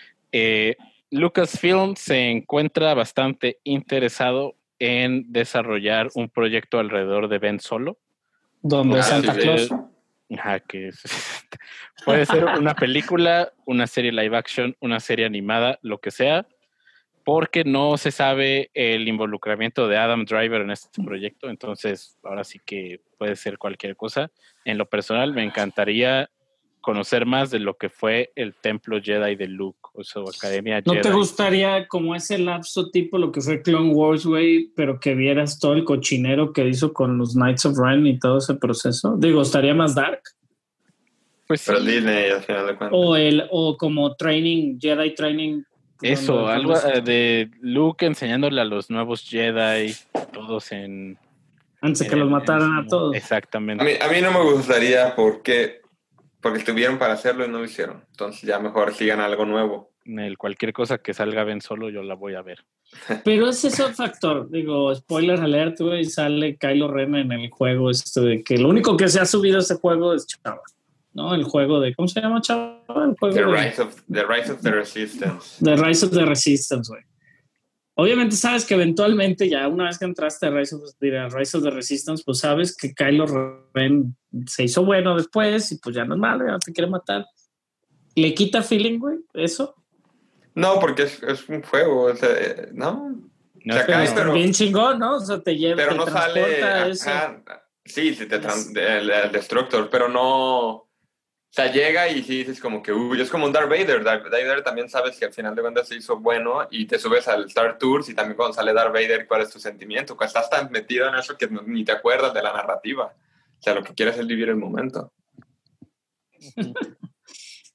[SPEAKER 5] Lucasfilm se encuentra bastante interesado en desarrollar un proyecto alrededor de Ben Solo.
[SPEAKER 1] Donde Santa Claus.
[SPEAKER 5] Que puede ser una película, una serie live action, una serie animada, lo que sea, porque no se sabe el involucramiento de Adam Driver en este proyecto, entonces ahora sí que puede ser cualquier cosa. En lo personal me encantaría conocer más de lo que fue el templo Jedi de Luke o su academia Jedi.
[SPEAKER 1] ¿No te gustaría como ese lapso tipo lo que fue Clone Wars, güey, pero que vieras todo el cochinero que hizo con los Knights of Ren y todo ese proceso? Digo, estaría más dark.
[SPEAKER 5] Pues
[SPEAKER 2] pero
[SPEAKER 5] sí.
[SPEAKER 2] Disney al final de cuentas.
[SPEAKER 1] O como training, Jedi training.
[SPEAKER 5] Eso, algo de Luke enseñándole a los nuevos Jedi, todos
[SPEAKER 1] antes de que los mataran a todos.
[SPEAKER 5] Exactamente.
[SPEAKER 2] A mí no me gustaría porque estuvieron para hacerlo y no lo hicieron. Entonces ya mejor sigan algo nuevo.
[SPEAKER 5] Cualquier cosa que salga Ben Solo yo la voy a ver.
[SPEAKER 1] Pero es ese factor, digo, spoiler alert, güey, sale Kylo Ren en el juego de que lo único que se ha subido a ese juego es Chava, ¿no? El juego de, ¿cómo se llama, Chava? El juego
[SPEAKER 2] The Rise of the Resistance.
[SPEAKER 1] The Rise of the Resistance, güey. Obviamente sabes que eventualmente ya una vez que entraste a Rise of the Resistance, pues sabes que Kylo Ren se hizo bueno después y pues ya no es malo, ya te quiere matar. ¿Le quita feeling, güey, eso?
[SPEAKER 2] No, porque es un juego, o sea, ¿no?
[SPEAKER 5] No,
[SPEAKER 2] se cae, pero
[SPEAKER 1] bien chingón, ¿no? O sea, te lleva,
[SPEAKER 2] pero
[SPEAKER 1] te
[SPEAKER 2] no sale
[SPEAKER 1] eso.
[SPEAKER 2] Sí, el Destructor, pero no. O sea, llega y sí dices como que, es como un Darth Vader. Darth Vader también sabes que al final de cuentas se hizo bueno y te subes al Star Tours y también cuando sale Darth Vader, ¿cuál es tu sentimiento? Cuando estás tan metido en eso que ni te acuerdas de la narrativa. O sea, lo que quieres es vivir el momento.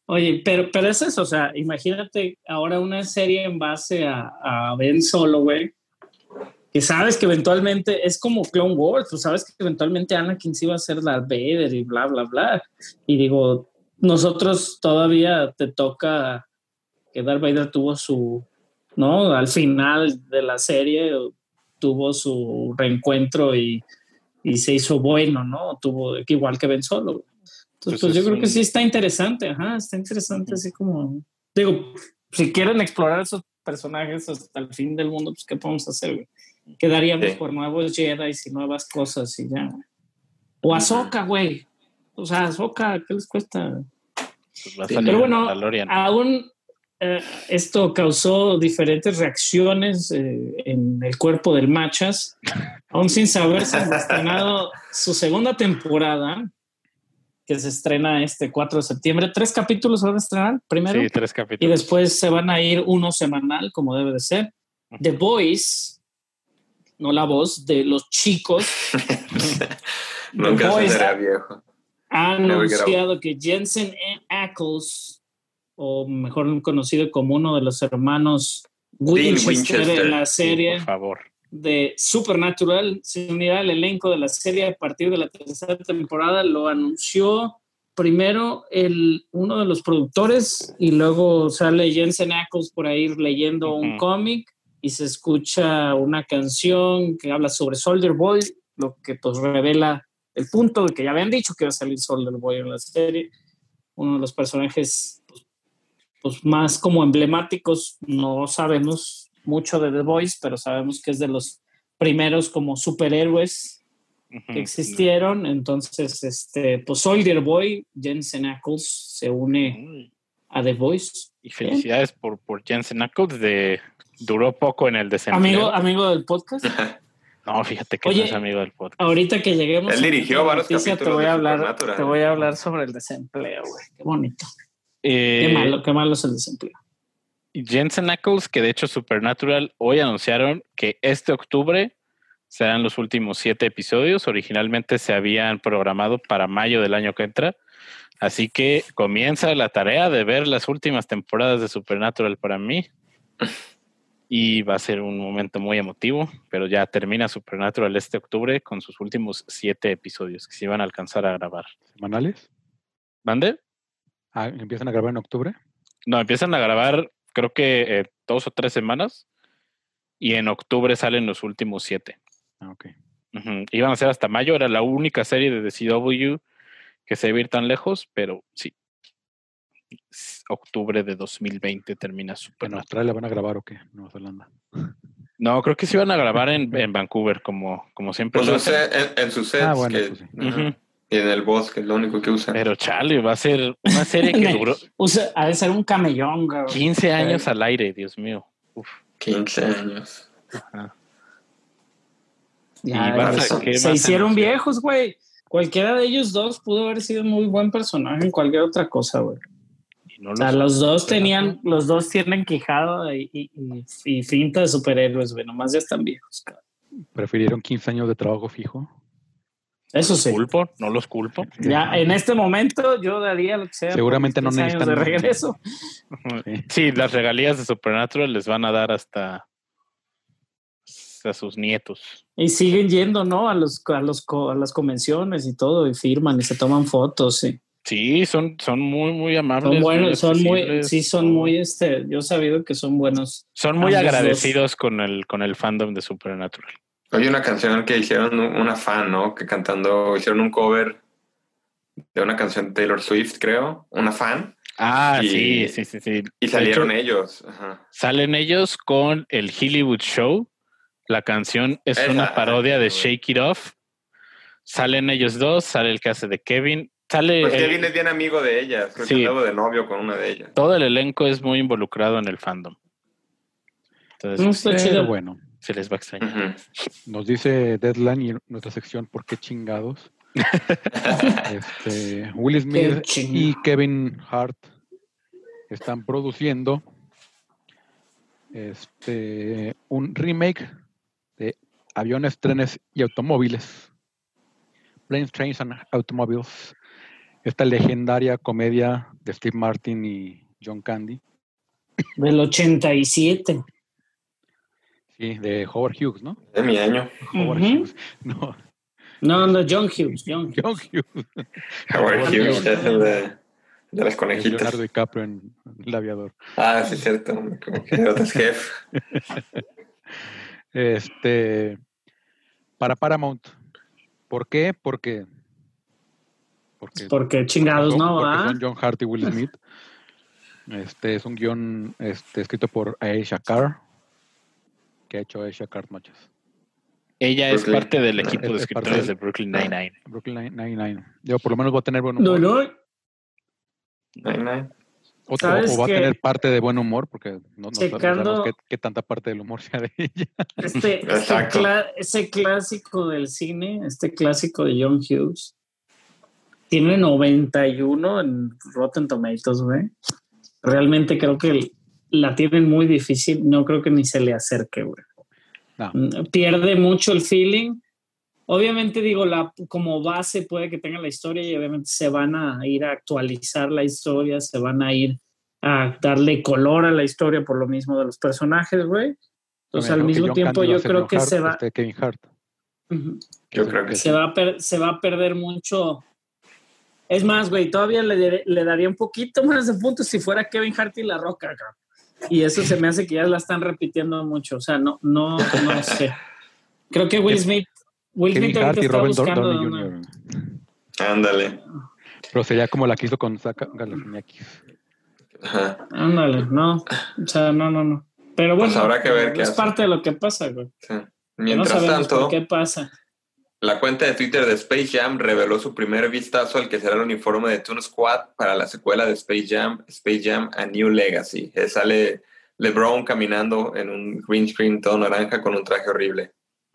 [SPEAKER 1] Oye, pero es eso, o sea, imagínate ahora una serie en base a Ben Solo, güey, que sabes que eventualmente es como Clone Wars, tú sabes que eventualmente Anakin sí va a ser Darth Vader y bla, bla, bla. Y digo, nosotros todavía te toca que Darth Vader tuvo su, ¿no? Al final de la serie tuvo su reencuentro y se hizo bueno, ¿no? Tuvo igual que Ben Solo. Entonces, pues yo creo que sí está interesante, está interesante, así como, digo, si quieren explorar esos personajes hasta el fin del mundo, pues ¿qué podemos hacer, güey? Quedaríamos por nuevos Jedi y nuevas cosas y ya. O Ahsoka, güey. O sea, Ahsoka, ¿qué les cuesta?
[SPEAKER 5] Pues
[SPEAKER 1] pero bueno, aún esto causó diferentes reacciones en el cuerpo del Machas, aún sin saberse estrenado su segunda temporada, que se estrena este 4 de septiembre. 3 capítulos se van a estrenar primero.
[SPEAKER 5] Sí, 3 capítulos.
[SPEAKER 1] Y después se van a ir uno semanal, como debe de ser. The Boys, no la voz, de los chicos.
[SPEAKER 2] Nunca se será viejo.
[SPEAKER 1] Ha anunciado que Jensen Ackles, o mejor conocido como uno de los hermanos Winchester en la serie,
[SPEAKER 5] por favor,
[SPEAKER 1] de Supernatural, se unirá al elenco de la serie a partir de la tercera temporada. Lo anunció primero uno de los productores y luego sale Jensen Ackles por ahí leyendo un cómic y se escucha una canción que habla sobre Soldier Boy, lo que pues revela el punto de que ya habían dicho que iba a salir Soldier Boy en la serie. Uno de los personajes pues más como emblemáticos, no sabemos mucho de The Boys, pero sabemos que es de los primeros como superhéroes que existieron. Entonces, pues Soldier Boy, Jensen Ackles, se une a The Boys.
[SPEAKER 5] Y felicidades por Jensen Ackles, duró poco en el desempleo.
[SPEAKER 1] Amigo del podcast.
[SPEAKER 5] No, fíjate que no es amigo del podcast.
[SPEAKER 1] Ahorita que lleguemos
[SPEAKER 2] él dirigió varios capítulos
[SPEAKER 1] te voy a hablar sobre el desempleo, güey. Qué bonito. Qué malo es el desempleo.
[SPEAKER 5] Jensen Ackles, que de hecho Supernatural hoy anunciaron que este octubre serán los últimos 7 episodios. Originalmente se habían programado para mayo del año que entra. Así que comienza la tarea de ver las últimas temporadas de Supernatural para mí. Y va a ser un momento muy emotivo, pero ya termina Supernatural este octubre con sus últimos 7 episodios que se iban a alcanzar a grabar.
[SPEAKER 4] ¿Semanales?
[SPEAKER 5] ¿Mande?
[SPEAKER 4] ¿Empiezan a grabar en octubre?
[SPEAKER 5] No, empiezan a grabar creo que 2 o 3 semanas y en octubre salen los últimos 7.
[SPEAKER 4] Ok.
[SPEAKER 5] Iban a ser hasta mayo, era la única serie de The CW que se iba a ir tan lejos, pero sí. Octubre de 2020 termina Supernatural.
[SPEAKER 4] ¿En Australia van a grabar o qué? Nueva Zelanda.
[SPEAKER 5] No, creo que sí van a grabar en Vancouver, como siempre.
[SPEAKER 2] Pues en sus sets.
[SPEAKER 4] Bueno, pues sí.
[SPEAKER 2] Y en el bosque, es lo único que usan.
[SPEAKER 5] Pero chale, va a ser una serie que duró...
[SPEAKER 1] ha de ser un camellón, güey.
[SPEAKER 5] 15 años al aire, Dios mío. Uf.
[SPEAKER 2] 15 años.
[SPEAKER 5] Ajá.
[SPEAKER 1] Ya, se hicieron viejos, güey. Cualquiera de ellos dos pudo haber sido un muy buen personaje en cualquier otra cosa, güey. O sea, los dos tienen quijada y finta de superhéroes, güey. Nomás ya están viejos, cabrón.
[SPEAKER 4] ¿Prefirieron 15 años de trabajo fijo?
[SPEAKER 1] Eso sí.
[SPEAKER 5] No los culpo.
[SPEAKER 1] Ya, en este momento yo daría lo que sea.
[SPEAKER 4] Seguramente no necesitan
[SPEAKER 1] de regreso.
[SPEAKER 5] Sí, las regalías de Supernatural les van a dar hasta sus nietos.
[SPEAKER 1] Y siguen yendo, ¿no? A las convenciones y todo, y firman y se toman fotos, sí.
[SPEAKER 5] Sí, son muy, muy amables.
[SPEAKER 1] Son buenos, son muy, yo he sabido que son buenos.
[SPEAKER 5] Son muy agradecidos con el fandom de Supernatural.
[SPEAKER 2] Hay una canción que hicieron una fan, ¿no? Que hicieron un cover de una canción de Taylor Swift, creo. Una fan.
[SPEAKER 5] Sí.
[SPEAKER 2] Y salieron ellos. Ajá.
[SPEAKER 5] Salen ellos con el Hollywood Show. La canción es una parodia de Shake It Off. Salen ellos dos, sale el que hace de Kevin.
[SPEAKER 2] Kevin es bien amigo de ellas. Creo que andaba de novio con una de ellas.
[SPEAKER 5] Todo el elenco es muy involucrado en el fandom. Entonces,
[SPEAKER 1] está chido.
[SPEAKER 4] Bueno.
[SPEAKER 5] Se les va a extrañar.
[SPEAKER 4] Nos dice Deadline y nuestra sección ¿por qué chingados? Will Smith y Kevin Hart están produciendo un remake de Aviones, Trenes y Automóviles. Planes, Trains and Automobiles. esta legendaria comedia de Steve Martin y John Candy.
[SPEAKER 1] Del 87.
[SPEAKER 4] Sí, de Howard Hughes, ¿no?
[SPEAKER 2] De mi año.
[SPEAKER 4] Howard Hughes. No.
[SPEAKER 1] No, John Hughes.
[SPEAKER 4] John Hughes.
[SPEAKER 2] Howard Hughes es el de las conejitas.
[SPEAKER 4] Leonardo DiCaprio en El Aviador.
[SPEAKER 2] Ah, sí, cierto. Como que otro es jefe.
[SPEAKER 4] Para Paramount. ¿Por qué? Porque
[SPEAKER 1] chingados no,
[SPEAKER 4] porque
[SPEAKER 1] ¿verdad?
[SPEAKER 4] son John Hurt y Will Smith. Es un guión escrito por Aisha Carr, que ha hecho Aisha Carr muchas.
[SPEAKER 5] Ella
[SPEAKER 2] Brooklyn.
[SPEAKER 5] es parte del equipo de escritores de Brooklyn Nine-Nine.
[SPEAKER 4] Brooklyn Nine-Nine. Yo por lo menos voy a tener buen humor.
[SPEAKER 2] Nine.
[SPEAKER 4] O va a tener parte de buen humor, porque no sabemos qué tanta parte del humor sea de ella.
[SPEAKER 1] Ese clásico del cine, este clásico de John Hughes, tiene 91 en Rotten Tomatoes, güey. Realmente creo que la tienen muy difícil. No creo que ni se le acerque, güey.
[SPEAKER 4] No.
[SPEAKER 1] Pierde mucho el feeling. Obviamente, digo, como base puede que tenga la historia y obviamente se van a ir a actualizar la historia, se van a ir a darle color a la historia por lo mismo de los personajes, güey. Entonces, al mismo tiempo, yo creo que se va...
[SPEAKER 4] Kevin Hart.
[SPEAKER 2] Yo creo que
[SPEAKER 1] se va a perder mucho. Es más, güey, todavía le daría un poquito más de puntos si fuera Kevin Hart y La Roca, cabrón. Y eso se me hace que ya la están repitiendo mucho. O sea, no sé. Creo que Will Smith
[SPEAKER 4] Hart y Robert Downey
[SPEAKER 1] Jr.
[SPEAKER 2] Ándale.
[SPEAKER 4] Pero sería como la que hizo con Saka Galifianakis.
[SPEAKER 2] Ajá.
[SPEAKER 1] Ándale, no. O sea, no. Pero bueno,
[SPEAKER 2] pues habrá que ver qué
[SPEAKER 1] es
[SPEAKER 2] hace.
[SPEAKER 1] parte de lo que pasa, güey.
[SPEAKER 2] Sí. Mientras
[SPEAKER 1] no sabemos
[SPEAKER 2] tanto,
[SPEAKER 1] ¿qué pasa?
[SPEAKER 2] La cuenta de Twitter de Space Jam reveló su primer vistazo al que será el uniforme de Toon Squad para la secuela de Space Jam A New Legacy. Sale LeBron caminando en un green screen todo naranja con un traje horrible.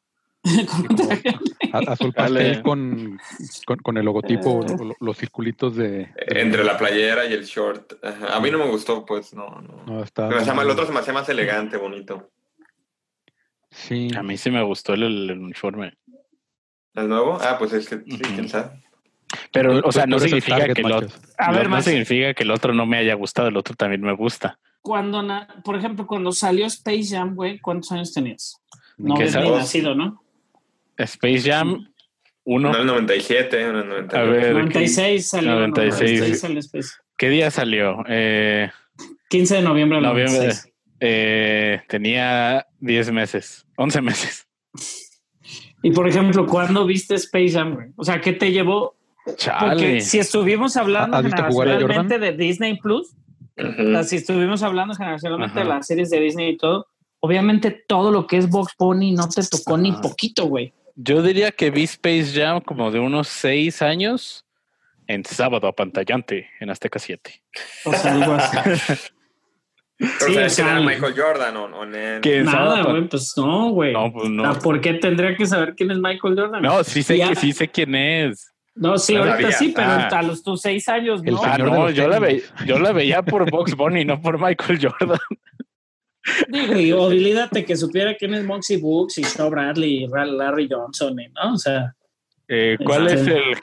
[SPEAKER 4] Azul pastel con el logotipo, los circulitos de...
[SPEAKER 2] Entre la playera y el short. Ajá. A mí no me gustó, pues no. El otro se me hacía más elegante, bonito.
[SPEAKER 4] Sí.
[SPEAKER 5] A mí sí me gustó el uniforme.
[SPEAKER 2] ¿El nuevo? Ah, pues es que sí, quién sabe.
[SPEAKER 5] Pero, o sea, no significa que
[SPEAKER 1] no
[SPEAKER 5] significa que el otro no me haya gustado, el otro también me gusta.
[SPEAKER 1] Por ejemplo, cuando salió Space Jam, güey, ¿cuántos años tenías? No habías ni nacido, ¿no?
[SPEAKER 5] Space Jam 1.
[SPEAKER 2] No, el 97, en el 98.
[SPEAKER 5] A ver,
[SPEAKER 1] 96 salió.
[SPEAKER 5] 96.
[SPEAKER 1] Salió Space.
[SPEAKER 5] ¿Qué día salió?
[SPEAKER 1] 15 de noviembre del 96.
[SPEAKER 5] Tenía 10 meses, 11 meses.
[SPEAKER 1] Y por ejemplo, ¿cuándo viste Space Jam, güey? O sea, ¿qué te llevó?
[SPEAKER 5] Chale.
[SPEAKER 1] Porque si estuvimos hablando generacionalmente de Disney Plus, o sea, si estuvimos hablando generacionalmente de las series de Disney y todo, obviamente todo lo que es Bugs Bunny no te tocó ni poquito, güey.
[SPEAKER 5] Yo diría que vi Space Jam como de unos 6 años en sábado apantallante en Azteca 7.
[SPEAKER 1] O sea, algo así.
[SPEAKER 2] Pero sí, era Michael Jordan o
[SPEAKER 1] nada, güey, pues no, güey.
[SPEAKER 5] No, pues no.
[SPEAKER 1] ¿Por qué tendría que saber quién es Michael Jordan?
[SPEAKER 5] No, sí sé quién es.
[SPEAKER 1] No, sí, ahorita sí, pero a tus 6 años no.
[SPEAKER 5] No, yo la veía por Bugs Bunny, no por Michael Jordan.
[SPEAKER 1] Digo, y olvídate que supiera quién es Moxie Books y Shaw Bradley y Larry Johnson, ¿no? O sea.
[SPEAKER 5] ¿Cuál es el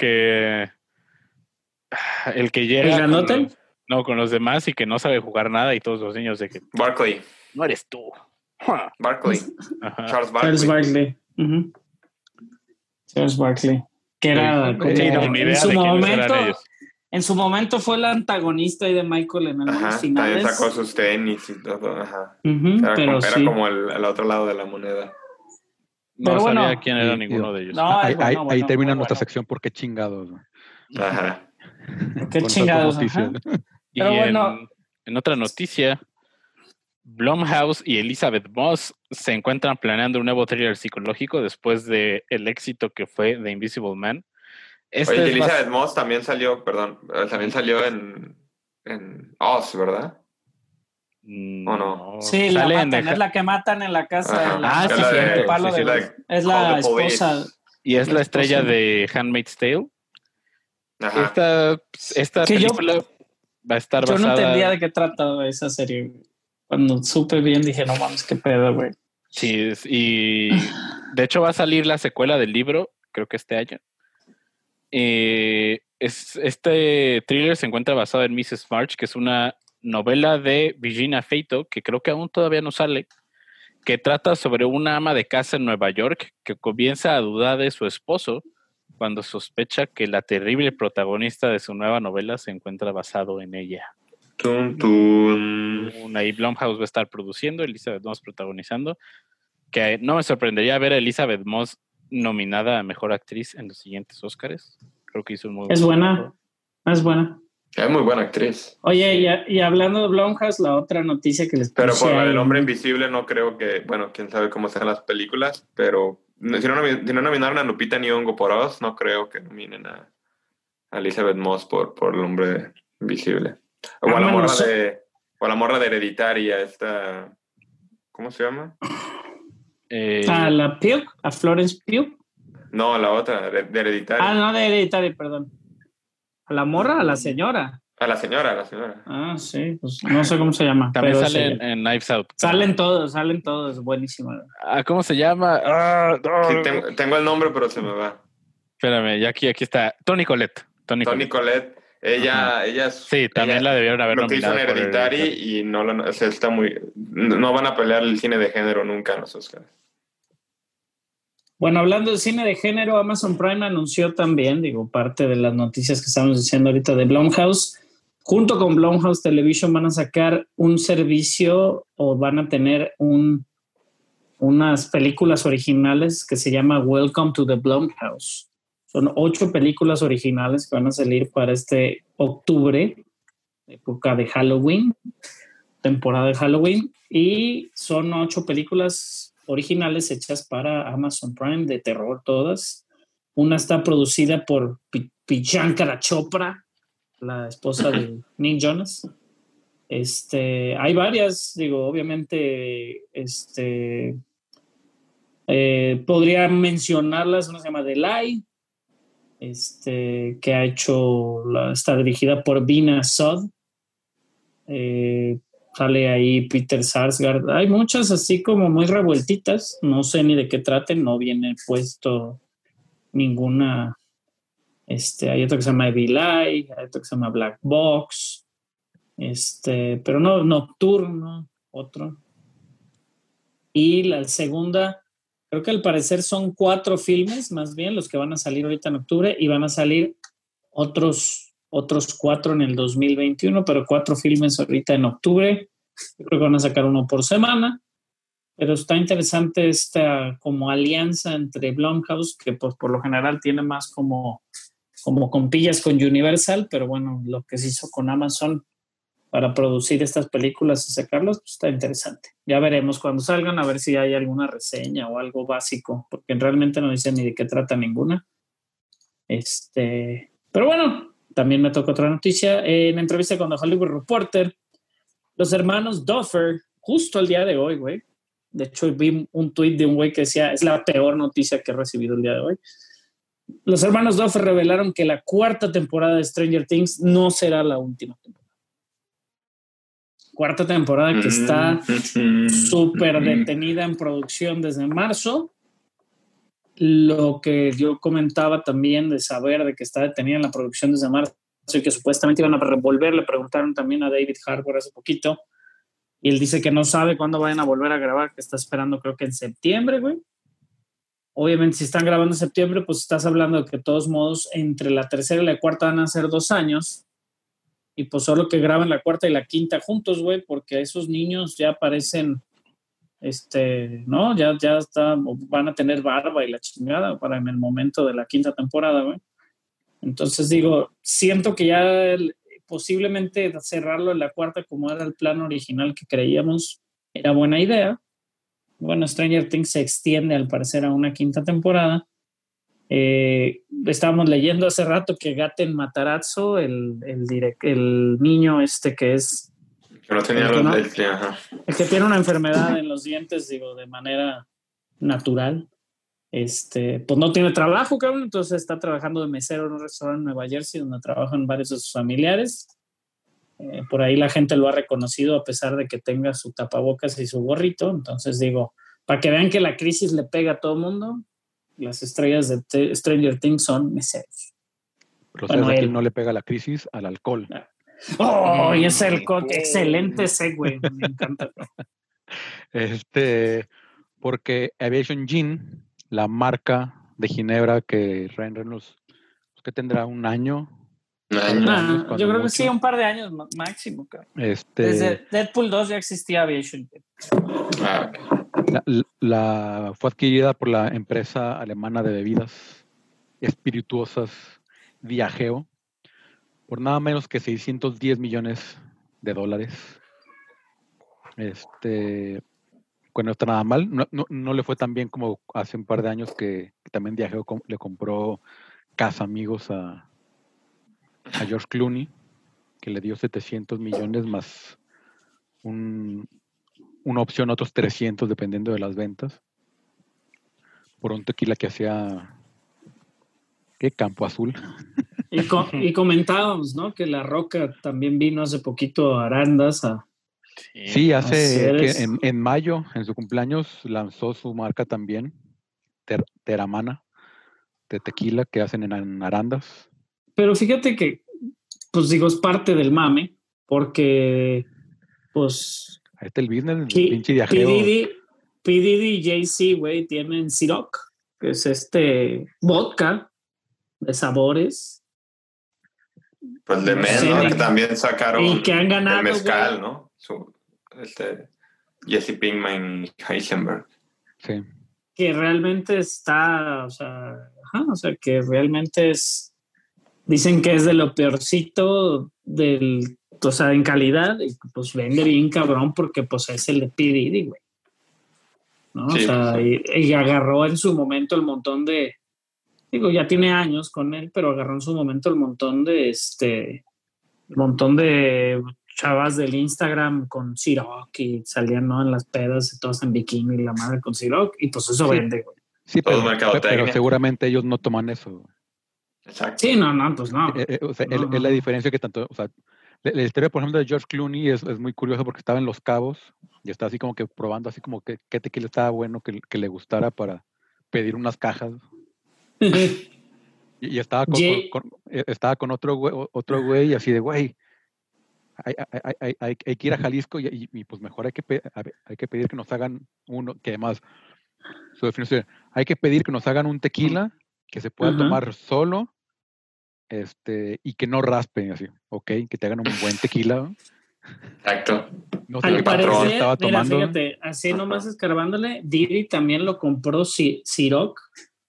[SPEAKER 5] que llega?
[SPEAKER 1] ¿El grandote?
[SPEAKER 5] Con los demás y que no sabe jugar nada y todos los niños de que...
[SPEAKER 2] Barkley.
[SPEAKER 5] No eres tú.
[SPEAKER 2] Barkley. Charles Barkley.
[SPEAKER 1] Charles Barkley. Charles Barkley. Que era en su momento fue el antagonista de Michael en el finales.
[SPEAKER 2] También sacó sus tenis y todo. Ajá.
[SPEAKER 1] Era
[SPEAKER 2] como el otro lado de la moneda.
[SPEAKER 5] No sabía quién era ninguno de ellos.
[SPEAKER 4] No, ahí termina nuestra sección porque chingados.
[SPEAKER 2] Ajá.
[SPEAKER 1] Qué chingados.
[SPEAKER 5] Y en otra noticia, Blumhouse y Elizabeth Moss se encuentran planeando un nuevo thriller psicológico después del éxito que fue The Invisible Man.
[SPEAKER 2] Oye, Elizabeth Moss también salió en Oz, ¿verdad? ¿O no?
[SPEAKER 1] Sí, es la que matan en la casa. Es la esposa.
[SPEAKER 5] Y es la estrella de Handmaid's Tale.
[SPEAKER 2] Ajá.
[SPEAKER 5] Esta película va a estar basada...
[SPEAKER 1] Yo no entendía de qué trataba esa serie. Cuando supe bien dije, no mames, qué pedo, güey.
[SPEAKER 5] Sí, y de hecho va a salir la secuela del libro, creo que este año. este thriller se encuentra basado en Mrs. March, que es una novela de Virginia Feito, que creo que aún todavía no sale, que trata sobre una ama de casa en Nueva York que comienza a dudar de su esposo cuando sospecha que la terrible protagonista de su nueva novela se encuentra basado en ella.
[SPEAKER 2] Tum, tum.
[SPEAKER 5] Ahí Blumhouse va a estar produciendo, Elizabeth Moss protagonizando, que no me sorprendería ver a Elizabeth Moss nominada a Mejor Actriz en los siguientes Óscares. Creo que hizo un muy buen trabajo.
[SPEAKER 1] Es buena.
[SPEAKER 2] Es muy buena actriz.
[SPEAKER 1] Oye, y hablando de Blumhouse, la otra noticia que les puse...
[SPEAKER 2] Pero por la del Hombre Invisible no creo que... Bueno, quién sabe cómo sean las películas, pero si no nominaron a Lupita Nyong'o por Oz, no creo que nominen a Elizabeth Moss por El Hombre Invisible. O a la morra de Hereditaria, esta... ¿Cómo se llama?
[SPEAKER 1] ¿A la Pugh? ¿A Florence Pugh?
[SPEAKER 2] No, la otra, de Hereditaria.
[SPEAKER 1] No, de Hereditaria, perdón. ¿A la morra? ¿A la señora?
[SPEAKER 2] A la señora.
[SPEAKER 1] Sí, pues no sé cómo se llama.
[SPEAKER 5] También
[SPEAKER 1] pero
[SPEAKER 5] sale en Knives Out.
[SPEAKER 1] Salen todos, buenísimo.
[SPEAKER 5] ¿Cómo se llama?
[SPEAKER 2] Sí, tengo el nombre, pero se me va.
[SPEAKER 5] Espérame, ya aquí está. Toni Collette.
[SPEAKER 2] Ella
[SPEAKER 5] sí, también la debieron haber nominado.
[SPEAKER 2] Lo que hizo en Hereditary y no van a pelear el cine de género nunca en los Oscars.
[SPEAKER 1] Bueno, hablando de cine de género, Amazon Prime anunció también, parte de las noticias que estamos diciendo ahorita de Blumhouse, junto con Blumhouse Television van a sacar un servicio o van a tener unas películas originales que se llama Welcome to the Blumhouse. Son 8 películas originales que van a salir para este octubre, época de Halloween, temporada de Halloween, y son 8 películas originales hechas para Amazon Prime de terror todas. Una está producida por Priyanka Chopra, la esposa de Nick Jonas. Hay varias, obviamente, podría mencionarlas. Una se llama The Lie, que ha hecho, está dirigida por Bina Sod. Sale ahí Peter Sarsgaard. Hay muchas así como muy revueltitas. No sé ni de qué traten. No viene puesto ninguna. Hay otro que se llama Evil Eye. Hay otro que se llama Black Box. Pero no, Nocturno. Otro. Y la segunda, creo que al parecer son 4 filmes, más bien, los que van a salir ahorita en octubre. Y van a salir otros 4 en el 2021, pero 4 filmes ahorita en octubre. Yo creo que van a sacar uno por semana, pero está interesante esta como alianza entre Blumhouse, que pues por lo general tiene más como compillas con Universal, pero bueno, lo que se hizo con Amazon para producir estas películas y sacarlas, pues está interesante. Ya veremos cuando salgan, a ver si hay alguna reseña o algo básico, porque realmente no dicen ni de qué trata ninguna. Pero bueno, también me tocó otra noticia. En entrevista con The Hollywood Reporter, los hermanos Duffer, justo el día de hoy, güey. De hecho, vi un tuit de un güey que decía, es la peor noticia que he recibido el día de hoy. Los hermanos Duffer revelaron que la 4ª temporada de Stranger Things no será la última temporada. 4ª temporada que está súper detenida en producción desde marzo. Lo que yo comentaba también de saber de que está detenida en la producción desde marzo y que supuestamente iban a volver, le preguntaron también a David Harbour hace poquito y él dice que no sabe cuándo vayan a volver a grabar, que está esperando creo que en septiembre, güey. Obviamente si están grabando en septiembre, pues estás hablando de que de todos modos entre la 3ª y la 4ª van a ser 2 años y pues solo que graben la 4ª y la 5ª juntos, güey, porque esos niños ya parecen ¿no? Ya van a tener barba y la chingada para en el momento de la 5ª temporada, güey. Entonces siento que ya posiblemente cerrarlo en la 4ª como era el plan original que creíamos era buena idea. Bueno, Stranger Things se extiende al parecer a una 5ª temporada. Estábamos leyendo hace rato que Gaten Matarazzo, el niño que es
[SPEAKER 2] que no tenía
[SPEAKER 1] el que tiene una enfermedad en los dientes, de manera natural, pues no tiene trabajo, cabrón, entonces está trabajando de mesero en un restaurante en Nueva Jersey donde trabajan varios de sus familiares. Por ahí la gente lo ha reconocido a pesar de que tenga su tapabocas y su gorrito. Entonces para que vean que la crisis le pega a todo el mundo, las estrellas de Stranger Things son meseros.
[SPEAKER 4] Pero sabes, aquí no le pega la crisis al alcohol.
[SPEAKER 1] ¡Oh! Y ese alcohol, excelente segue, me encanta.
[SPEAKER 4] Porque Aviation Gin, la marca de Ginebra que Ryan Reynolds, que tendrá un año.
[SPEAKER 1] Yo creo que sí, un par de años máximo. Desde Deadpool 2 ya existía Aviation Gin.
[SPEAKER 4] Fue adquirida por la empresa alemana de bebidas espirituosas Diageo por nada menos que $610 millones. Bueno, no está nada mal. No le fue tan bien como hace un par de años que también Diageo le compró Casamigos a George Clooney, que le dio 700 millones más una opción a otros 300 dependiendo de las ventas por un tequila que hacía Campo Azul.
[SPEAKER 1] Y comentábamos, ¿no? Que La Roca también vino hace poquito a Arandas
[SPEAKER 4] Sí, en mayo, en su cumpleaños, lanzó su marca también, Terramana, de tequila que hacen en Arandas.
[SPEAKER 1] Pero fíjate que, pues digo, es parte del mame, porque, pues...
[SPEAKER 4] Ahí está el business, pinche Diageo.
[SPEAKER 1] P. Diddy y Jay-Z, güey, tienen Ciroc, que es vodka de sabores.
[SPEAKER 2] Pues de menos, que también sacaron
[SPEAKER 1] y que han ganado,
[SPEAKER 2] el mezcal,
[SPEAKER 1] güey.
[SPEAKER 2] ¿no? Jesse Pinkman y Heisenberg.
[SPEAKER 4] Sí.
[SPEAKER 1] Que realmente está, que realmente es, dicen que es de lo peorcito en calidad, y pues vende bien cabrón porque pues es el de P. Diddy, güey. ¿No? Sí, y agarró en su momento el montón de, ya tiene años con él, pero agarró en su momento el montón de chavas del Instagram con Ciroc y salían, ¿no? En las pedas, todas en bikini, la madre con Ciroc, y pues eso vende, güey.
[SPEAKER 4] Sí, pero seguramente ellos no toman eso.
[SPEAKER 2] Exacto.
[SPEAKER 1] Sí, no, pues no.
[SPEAKER 4] Es la diferencia que tanto, la historia, por ejemplo, de George Clooney es muy curiosa porque estaba en Los Cabos y está así como que probando así como que qué tequila estaba bueno que le gustara para pedir unas cajas. y estaba con otro güey así de, güey, hay que ir a Jalisco y pues mejor hay que pedir que nos hagan uno, que además su definición, hay que pedir que nos hagan un tequila que se pueda tomar solo y que no raspe así, ¿ok? Que te hagan un buen tequila.
[SPEAKER 2] Exacto.
[SPEAKER 4] No sé qué patrón estaba tomando.
[SPEAKER 1] Mira, fíjate, así nomás escarbándole, Diddy también lo compró Ciroc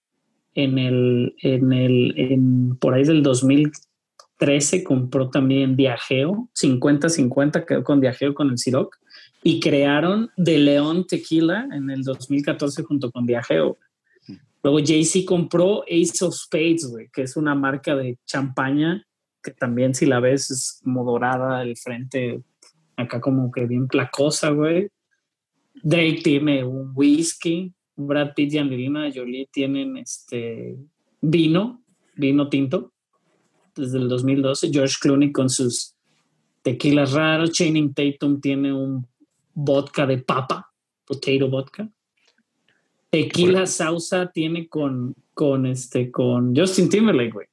[SPEAKER 1] por ahí del 2013 compró también Diageo, 50-50 quedó con Diageo con el Ciroc, y crearon De León Tequila en el 2014 junto con Diageo. Luego Jay-Z compró Ace of Spades, güey, que es una marca de champaña que también, si la ves, es como dorada, el frente acá como que bien placosa, güey. Drake tiene un whisky, Brad Pitt y Angelina Jolie tienen vino tinto desde el 2012. George Clooney con sus tequilas raros. Channing Tatum tiene un vodka de papa, potato vodka. Tequila Sausa tiene con Justin Timberlake, güey.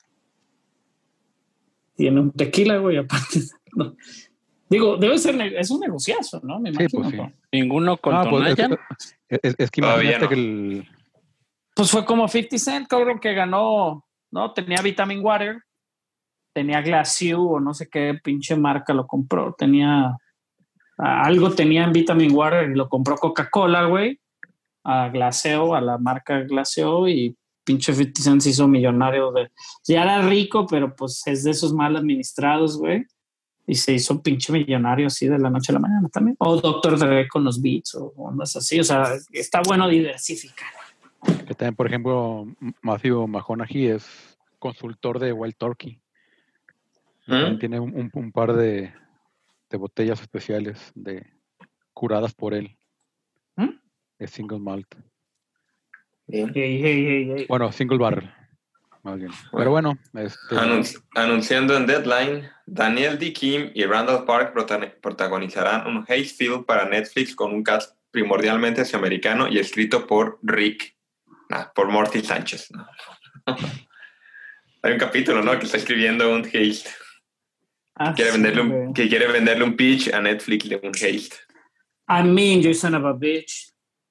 [SPEAKER 1] Tiene un tequila, güey, aparte. No. Digo, es un negociazo, ¿no? Me imagino.
[SPEAKER 4] Sí, pues sí.
[SPEAKER 5] Ninguno con Tonayan.
[SPEAKER 4] Es que imagínate que
[SPEAKER 1] Pues fue como 50 Cent, cabrón, que ganó, ¿no? Tenía Vitamin Water, tenía Glaciu o no sé qué pinche marca lo compró. Algo tenía en Vitamin Water y lo compró Coca-Cola, güey. A Glaciu, a la marca Glaciu, y pinche 50 Cent se hizo millonario. Ya era rico, pero pues es de esos mal administrados, güey. Y se hizo pinche millonario así de la noche a la mañana también. O Dr. Dre con los beats o ondas así. O sea, está bueno diversificar.
[SPEAKER 4] Que también, por ejemplo, Matthew McConaughey es consultor de Wild Turkey. También tiene un par de botellas especiales curadas por él. Es single malt.
[SPEAKER 1] Hey.
[SPEAKER 4] Bueno, single barrel. Más bien. Pero bueno.
[SPEAKER 2] Anunciando en Deadline, Daniel D. Kim y Randall Park protagonizarán un Haysfield para Netflix con un cast primordialmente afroamericano y escrito por por Morty Sánchez. ¿No? Hay un capítulo, ¿no? Que está escribiendo un haste. Que quiere venderle un pitch a Netflix de un haste.
[SPEAKER 1] I mean, you son of a bitch.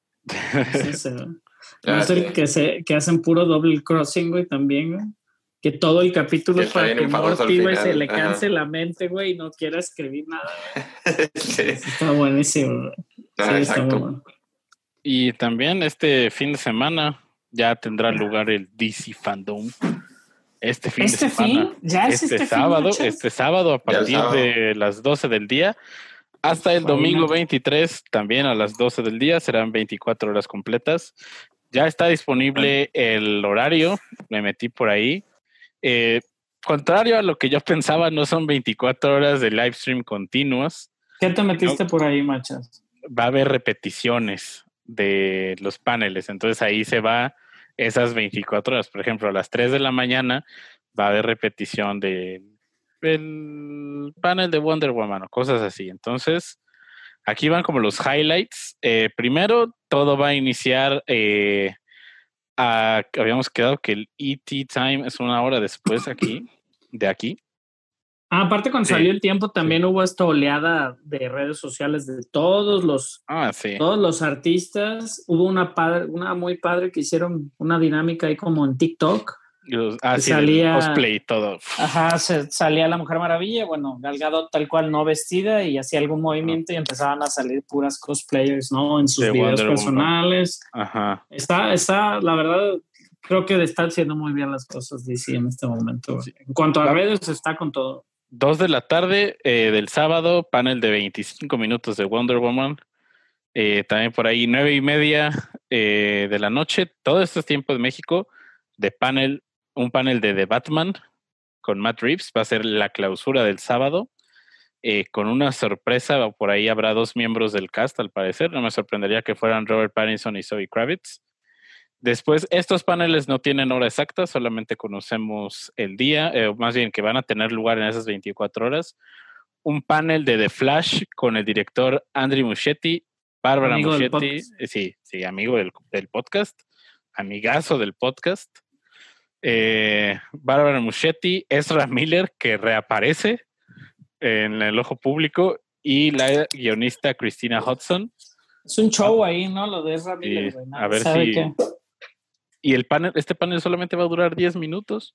[SPEAKER 1] No sé, que hacen puro double crossing, güey, también, güey. Que todo el capítulo es para que Morty, güey, se le canse la mente, güey, y no quiera escribir nada, güey. Sí. Está buenísimo, güey. Sí, está muy bueno.
[SPEAKER 5] Y también este fin de semana ya tendrá lugar el DC Fandom. Este sábado a partir de las 12 del día hasta el domingo 23, también a las 12 del día, serán 24 horas completas. Ya está disponible el horario, me metí por ahí. Contrario a lo que yo pensaba, no son 24 horas de live stream continuos.
[SPEAKER 1] ¿Qué te metiste por ahí, Machas?
[SPEAKER 5] Va a haber repeticiones de los paneles, entonces ahí se va esas 24 horas. Por ejemplo, a las 3 de la mañana va a haber repetición del panel de Wonder Woman o cosas así. Entonces, aquí van como los highlights. Primero, todo va a iniciar... habíamos quedado que el ET time es 1 hora después de aquí.
[SPEAKER 1] Aparte, cuando salió el tiempo, también hubo esta oleada de redes sociales de todos los artistas. Hubo una muy padre que hicieron una dinámica ahí como en TikTok.
[SPEAKER 5] Salía cosplay y todo.
[SPEAKER 1] Ajá, salía la Mujer Maravilla, bueno, Gal Gadot tal cual no vestida y hacía algún movimiento y empezaban a salir puras cosplayers, ¿no? En sus videos Wonder personales. Woman. Ajá. Está, la verdad, creo que están haciendo muy bien las cosas DC en este momento. Sí. En cuanto a redes, está con todo.
[SPEAKER 5] 2 de la tarde del sábado, panel de 25 minutos de Wonder Woman. También por ahí 9:30 de la noche, todo esto es tiempo de México, un panel de The Batman con Matt Reeves, va a ser la clausura del sábado, con una sorpresa, por ahí habrá 2 miembros del cast al parecer, no me sorprendería que fueran Robert Pattinson y Zoe Kravitz. Después, estos paneles no tienen hora exacta, solamente conocemos el día, más bien que van a tener lugar en esas 24 horas. Un panel de The Flash con el director Andrew Muschietti, Bárbara Muschietti, sí, amigo del podcast, amigazo del podcast. Bárbara Muschietti, Ezra Miller, que reaparece en el ojo público, y la guionista Christina Hodson.
[SPEAKER 1] Es un show ahí, ¿no? Lo de Ezra Miller.
[SPEAKER 5] A ver si... Qué. Y este panel solamente va a durar 10 minutos.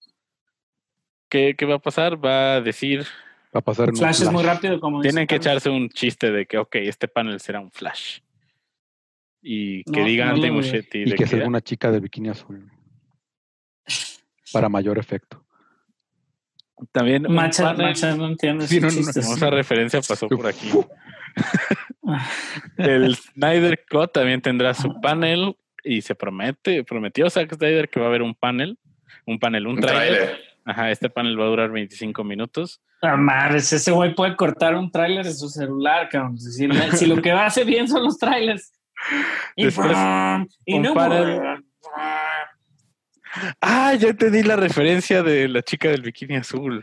[SPEAKER 5] ¿Qué va a pasar? Va a decir...
[SPEAKER 4] Va a pasar
[SPEAKER 1] un flash es muy rápido. Como
[SPEAKER 5] tienen que echarse un chiste de que, este panel será un flash. Y que diga Andy Muschietti.
[SPEAKER 4] Y que sea una chica de bikini azul. Para mayor efecto.
[SPEAKER 5] También
[SPEAKER 1] Macha no entiendes.
[SPEAKER 5] Sí, esa referencia pasó por aquí. El Snyder Cut también tendrá su panel y se prometió Zack Snyder que va a haber un tráiler. Ajá, este panel va a durar 25 minutos.
[SPEAKER 1] Madres, ese güey puede cortar un tráiler de su celular, cabrón. Si lo que hace bien son los trailers.
[SPEAKER 5] Después, panel... ya te di la referencia de la chica del bikini azul.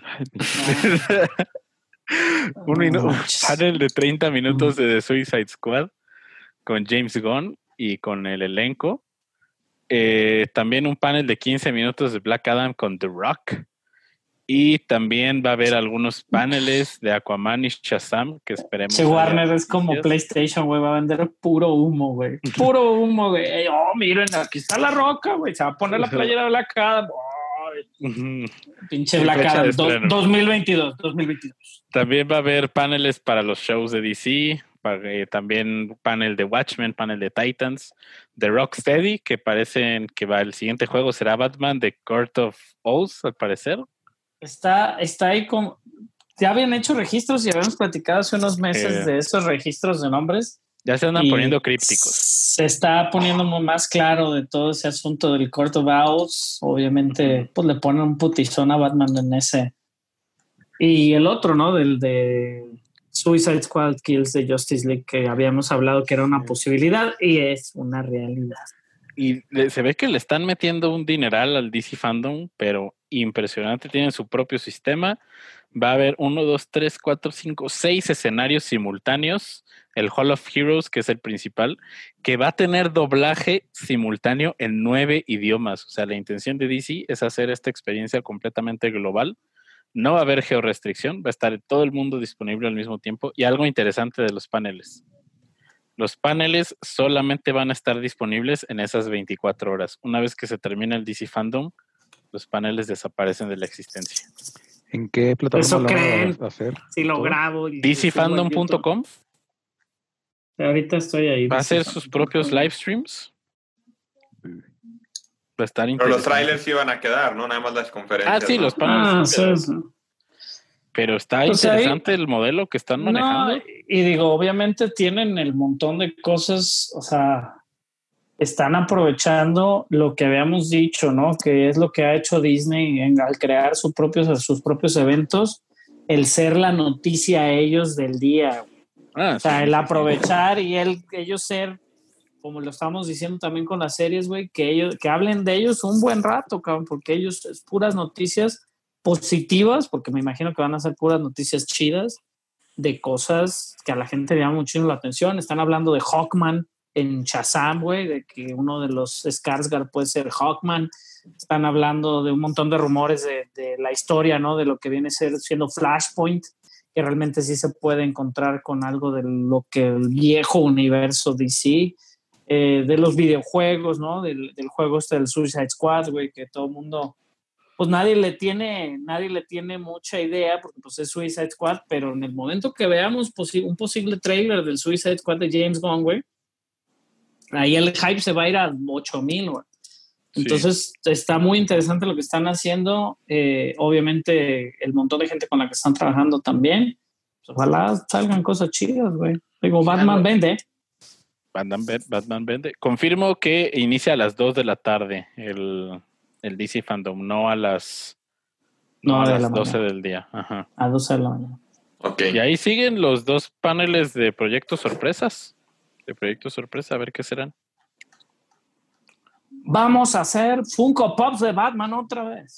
[SPEAKER 5] Un panel de 30 minutos de The Suicide Squad con James Gunn y con el elenco. También un panel de 15 minutos de Black Adam con The Rock. Y también va a haber algunos paneles de Aquaman y Shazam que esperemos.
[SPEAKER 1] Warner es como PlayStation, güey, va a vender puro humo, güey. Puro humo, güey. Miren, aquí está la Roca, güey. Se va a poner la playera de Black Adam. Pinche Black Adam 2022.
[SPEAKER 5] También va a haber paneles para los shows de DC. También panel de Watchmen, panel de Titans, de Rocksteady, que parecen que el siguiente juego será Batman de Court of Owls, al parecer.
[SPEAKER 1] Está ahí como... Ya habían hecho registros y habíamos platicado hace unos meses de esos registros de nombres.
[SPEAKER 5] Ya se andan poniendo crípticos.
[SPEAKER 1] Se está poniendo más claro de todo ese asunto del Court of Owls. Obviamente, pues le ponen un putizón a Batman en ese. Y el otro, ¿no? Del de Suicide Squad Kills de Justice League, que habíamos hablado que era una posibilidad y es una realidad.
[SPEAKER 5] Y se ve que le están metiendo un dineral al DC Fandom, pero impresionante. Tienen su propio sistema. Va a haber 1, 2, 3, 4, 5, 6 escenarios simultáneos el Hall of Heroes, que es el principal, que va a tener doblaje simultáneo en 9 idiomas. O sea, la intención de DC es hacer esta experiencia completamente global. No va a haber georrestricción, va a estar todo el mundo disponible al mismo tiempo. Y algo interesante de los paneles. Los paneles solamente van a estar disponibles en esas 24 horas. Una vez que se termina el DC Fandom, los paneles desaparecen de la existencia.
[SPEAKER 4] ¿En qué plataforma
[SPEAKER 1] Eso creen.
[SPEAKER 4] Vas a hacer?
[SPEAKER 1] Si lo grabo.
[SPEAKER 5] DCFandom.com.
[SPEAKER 1] Ahorita estoy ahí.
[SPEAKER 5] Va a hacer sus propios live streams. Va a estar interesante.
[SPEAKER 2] Pero los trailers iban a quedar, ¿no? Nada más las conferencias.
[SPEAKER 5] Sí,
[SPEAKER 2] ¿no?
[SPEAKER 5] los paneles.
[SPEAKER 1] Sí.
[SPEAKER 5] Pero está interesante el modelo que están manejando.
[SPEAKER 1] Y digo, obviamente tienen el montón de cosas, o sea, están aprovechando lo que habíamos dicho, ¿no? Que es lo que ha hecho Disney al crear sus propios eventos, el ser la noticia a ellos del día. O sea, el aprovechar y ellos ser, como lo estamos diciendo también con las series, güey, que hablen de ellos un buen rato, cabrón, porque ellos es puras noticias positivas, porque me imagino que van a ser puras noticias chidas de cosas que a la gente le llama muchísimo la atención. Están hablando de Hawkman en Shazam, güey, de que uno de los Skarsgård puede ser Hawkman. Están hablando de un montón de rumores de la historia, ¿no? De lo que viene siendo Flashpoint, que realmente sí se puede encontrar con algo de lo que el viejo universo DC, de los videojuegos, ¿no? Del juego del Suicide Squad, güey, que todo el mundo... Pues nadie le tiene mucha idea porque pues es Suicide Squad, pero en el momento que veamos un posible trailer del Suicide Squad de James Gunn, güey, ahí el hype se va a ir a 8,000, güey. Entonces está muy interesante lo que están haciendo. Obviamente el montón de gente con la que están trabajando también. Pues, ojalá salgan cosas chidas, güey. Digo, Batman vende.
[SPEAKER 5] Batman vende. Confirmo que inicia a las 2 de la tarde el DC Fandom, no a las 12 del día. Ajá.
[SPEAKER 1] A 12 de la mañana.
[SPEAKER 2] Okay.
[SPEAKER 5] Y ahí siguen los 2 paneles de proyectos sorpresas. A ver qué serán.
[SPEAKER 1] Vamos a hacer Funko Pops de Batman otra vez.